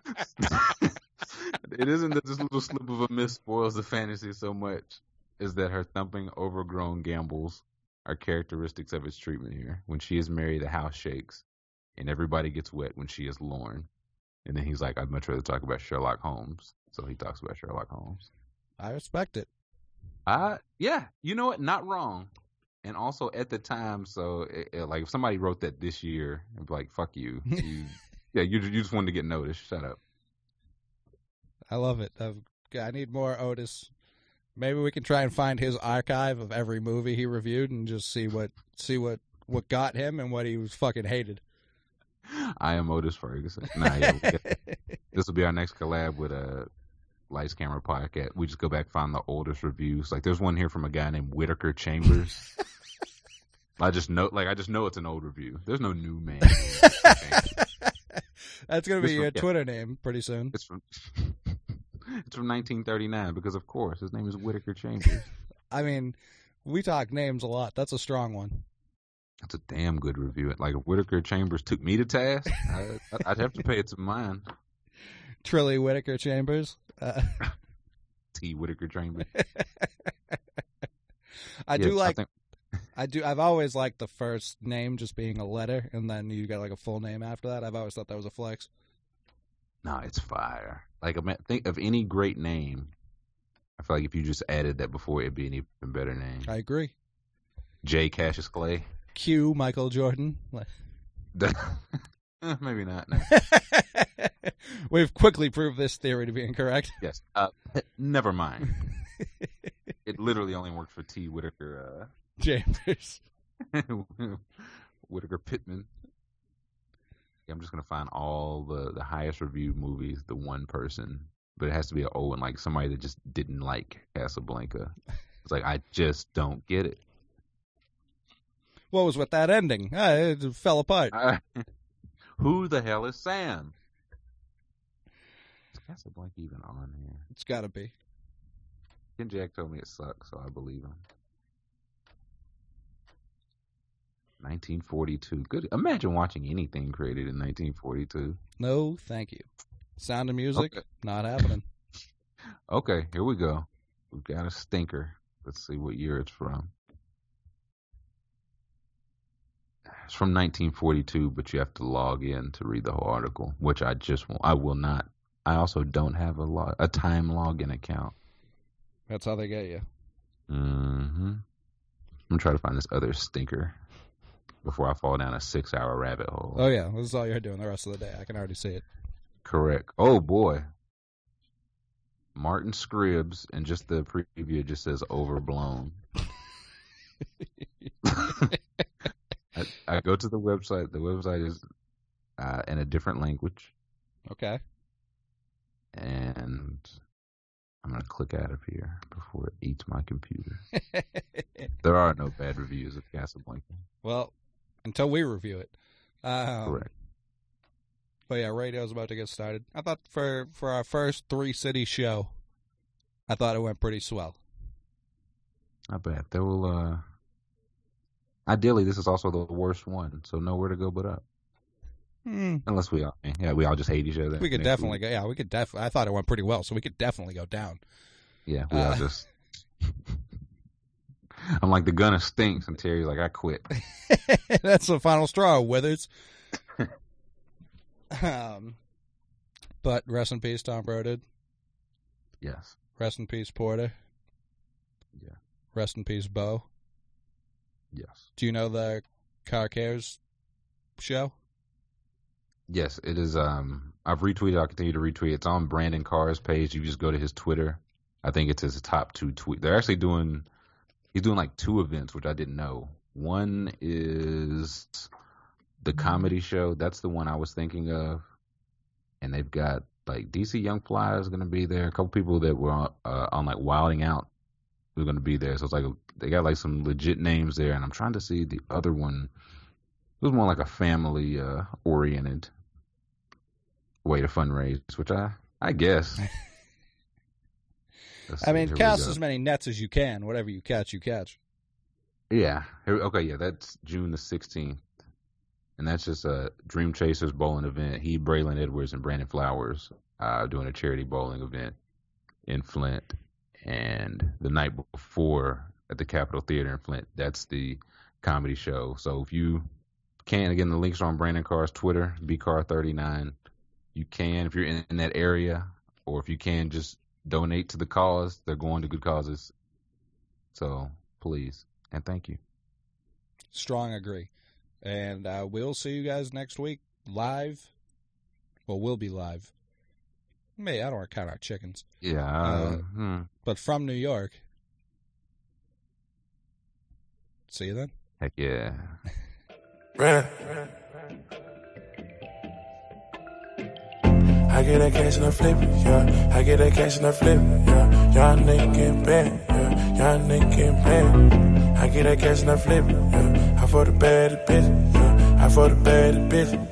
C: It isn't that this little slip of a miss spoils the fantasy so much as that her thumping, overgrown gambols are characteristics of its treatment here. When she is married, the house shakes, and everybody gets wet when she is Lorne. And then he's like, I'd much rather talk about Sherlock Holmes. So he talks about Sherlock Holmes.
A: I respect it.
C: Uh, yeah, you know what? Not wrong. And also at the time, so it, it, like if somebody wrote that this year, I'd be like, fuck you. you yeah, you, you just wanted to get noticed. Shut up.
A: I love it. I've, I need more Otis. Maybe we can try and find his archive of every movie he reviewed and just see what see what, what got him and what he was fucking hated.
C: I am Otis Ferguson. Nah, yeah, this will be our next collab with a Lights Camera Podcast. We just go back find the oldest reviews. Like there's one here from a guy named Whitaker Chambers. I just know, like I just know it's an old review. There's no new man.
A: That's gonna be
C: This
A: your
C: one, yeah.
A: Twitter name pretty soon.
C: It's from it's from nineteen thirty-nine because of course his name is Whitaker Chambers.
A: I mean, we talk names a lot. That's a strong one.
C: That's a damn good review. Like if Whitaker Chambers took me to task, I, I'd have to pay it to mine.
A: Trilly Whitaker Chambers. Uh,
C: T. Whitaker Chambers.
A: I
C: Yes,
A: do like.
C: I think,
A: I do. I've always liked the first name just being a letter, and then you got like a full name after that. I've always thought that was a flex.
C: no, it's fire. Like I mean, think of any great name. I feel like if you just added that before, it'd be an even better name.
A: I agree.
C: J. Cassius Clay.
A: Q Michael Jordan.
C: Maybe not. No.
A: We've quickly proved this theory to be incorrect.
C: Yes. Uh, never mind. It literally only worked for T. Whitaker.
A: Chambers.
C: Uh, Whitaker Pittman. Yeah, I'm just gonna find all the, the highest reviewed movies. The one person, but it has to be an old one, like somebody that just didn't like Casablanca. It's like I just don't get it.
A: What was with that ending? Ah, it fell apart.
C: I, who the hell is Sam? Is Casablanca even on here?
A: It's got to be.
C: Ken Jack told me it sucks, so I believe him. nineteen forty-two. Good. Imagine watching anything created in nineteen forty-two.
A: No, thank you. Sound of Music,
C: Okay.
A: not happening.
C: Okay, here we go. We've got a stinker. Let's see what year it's from. It's from nineteen forty-two, but you have to log in to read the whole article, which I just won't. I will not. I also don't have a log, a time login account.
A: That's how they get you.
C: Mm-hmm. I'm gonna try to find this other stinker before I fall down a six-hour rabbit hole.
A: Oh yeah, this is all you're doing the rest of the day. I can already see it.
C: Correct. Oh boy, Martin Scribbs, and just the preview it just says overblown. I, I go to the website. The website is uh, in a different language.
A: Okay.
C: And I'm going to click out of here before it eats my computer. There are no bad reviews of Casablanca.
A: Well, until we review it. Um,
C: Correct.
A: But yeah, radio's about to get started. I thought for, for our first three-city show, I thought it went pretty swell.
C: I bet. There will, uh, ideally, this is also the worst one, so nowhere to go but up.
A: Hmm.
C: Unless we all, yeah, we all just hate each other.
A: We could definitely go, yeah, we could definitely, I thought it went pretty well, so we could definitely go down.
C: Yeah, we
A: uh,
C: all just, I'm like, the gunner stinks, and Terry's like, I quit.
A: That's the final straw, Withers. um, But rest in peace, Tom Brodid.
C: Yes.
A: Rest in peace, Porter.
C: Yeah.
A: Rest in peace, Bo.
C: Yes.
A: Do you know the Car Cares show?
C: Yes, it is. Um, I've retweeted. I'll continue to retweet. It's on Brandon Carr's page. You just go to his Twitter. I think it's his top two tweets. They're actually doing, he's doing like two events, which I didn't know. One is the comedy show. That's the one I was thinking of. And they've got like D C Young Fly is going to be there. A couple people that were on, uh, on like Wilding Out were going to be there. So it's like, they got like some legit names there. And I'm trying to see the other one. It was more like a family uh, oriented way to fundraise, which I, I guess.
A: I mean, cast as many nets as you can. Whatever you catch, you catch.
C: Yeah. Okay, yeah, that's June the sixteenth. And that's just a Dream Chasers bowling event. He, Braylon Edwards, and Brandon Flowers uh, doing a charity bowling event in Flint. And the night before at the Capitol Theater in Flint, that's the comedy show. So if you can, again, the links are on Brandon Carr's Twitter, B Car thirty-nine. You can, if you're in, in that area, or if you can, just donate to the cause. They're going to good causes. So please, and thank you.
A: Strong agree. And uh, we'll see you guys next week live. Well, we'll be live. May I don't want to count our chickens.
C: Yeah.
A: Uh,
C: hmm.
A: But from New York. See you then.
C: Heck yeah.
E: Run. I get that cash and I flip it, yeah. I get that cash and I flip it, yeah. Y'all nigga getting bad, yeah. Y'all nigga getting bad. I get that cash and I flip it, yeah. I for the bad bitch, yeah. I for the bad bitch.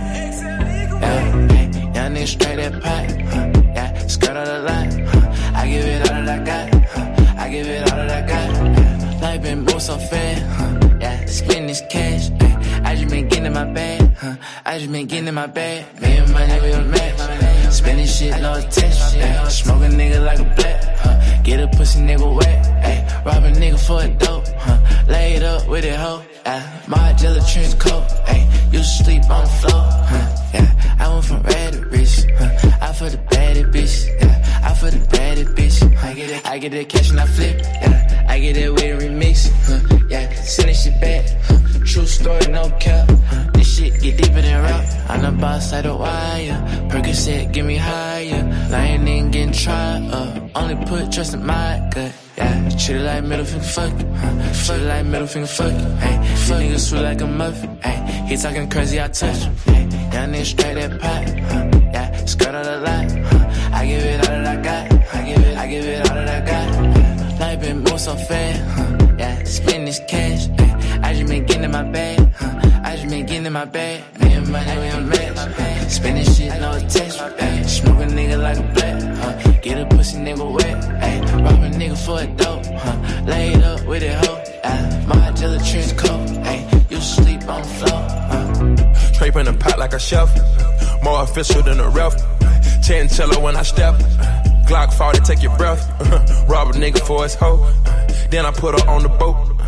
F: Yeah, young nigga straight that pot, huh. Yeah, skirt on the line, huh. I give it all that I got, huh. I give it all that I got. Yeah. Life been moving so fast, huh. Yeah, spend this cash, yeah. I just been getting in my bag, huh. I just been getting in my bag. Me and my nigga on match. Spending shit, no attention. Yeah. Smoke a nigga like a black, huh. Get a pussy nigga wet, ay. Rob a nigga for a dope, huh. Lay it up with it, hoe. Yeah. My jelly trench coat, ay. Used to sleep on the floor, huh. Yeah. I went from red to rich, huh. I for the baddest bitch, yeah. I for the baddest bitch, huh. I get that, I get that cash and I flip, yeah. I get that with a remix, huh. Yeah. Send this shit back, huh. True story, no cap, huh. This shit get deeper than rap. I'm the boss like the wire. Percocet, get me higher. Lying in getting tried up. Only put trust in my gut. Yeah, treat it like middle finger fuck it. Huh? Treat it like middle finger fuck it. Hey, fuck niggas sweet like a muffin. Hey, he talking crazy, I touch him. Hey, young nigga straight that pot. Huh? Yeah, skirt on the line. Huh? I give it all that I got. I give it, I give it all that I got. Life been moving so fast. Huh? Yeah, spend this cash. Hey, I just been getting in my bag. Huh? I just been getting in my bag. Me and my nigga on match. Spending shit, no attention. Ay. Smoke a nigga like a black. Huh? Get a pussy nigga wet. Ay. Rob a nigga for a dope. Huh? Lay it up with it, hoe. Ay. My jelly trench coat. Ay. You sleep on the floor. Huh?
E: Scrape in the pot like a chef. More official than a ref. Chinchilla when I step. Glock forty, take your breath. Rob a nigga for his hoe. Then I put her on the boat.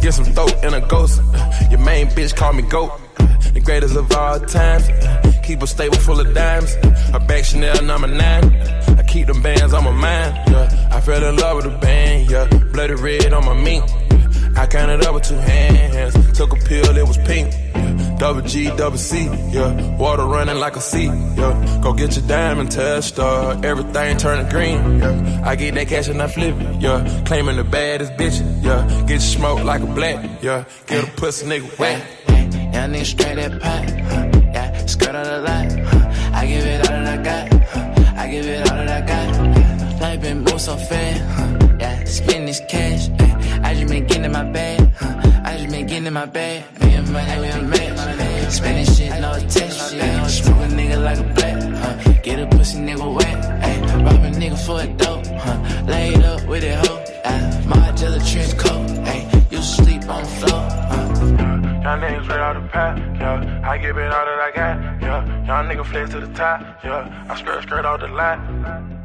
E: get some throat and a ghost. Your main bitch call me GOAT. The greatest of all times. Keep a stable full of dimes. A back Chanel number nine. I keep them bands on my mind. Yeah, I fell in love with the band. Yeah, bloody red on my mink. I counted up with two hands. Took a pill, it was pink. Yeah, double G, double C. Yeah, water running like a sea. Yeah, go get your diamond test. Uh, everything turning green. Yeah, I get that cash and I flip it. Yeah, claiming the baddest bitch. Yeah, get your smoke like a black. Yeah, get a pussy nigga wet.
F: Young nigga straight that pot, huh? Yeah, skirt out a lot, huh? I give it all that I got, huh? I give it all that I got. Life been moving so fast, huh? Yeah, spend this cash, huh? I just been getting in my bag, huh? I just been getting in my bag. Me and money, we a match. Spending shit, no attention, shit. Smoke a nigga like a black, huh? Get a pussy nigga wet, ayy. Rob a nigga for a dope, huh? Laid up with it hoe, ayy. My jelly trench coat, ayy. You sleep on the floor, huh?
E: Young niggas straight out the pack, yeah. I give it all that I got, yeah. Young nigga flex to the top, yeah. I skirt straight out the lot.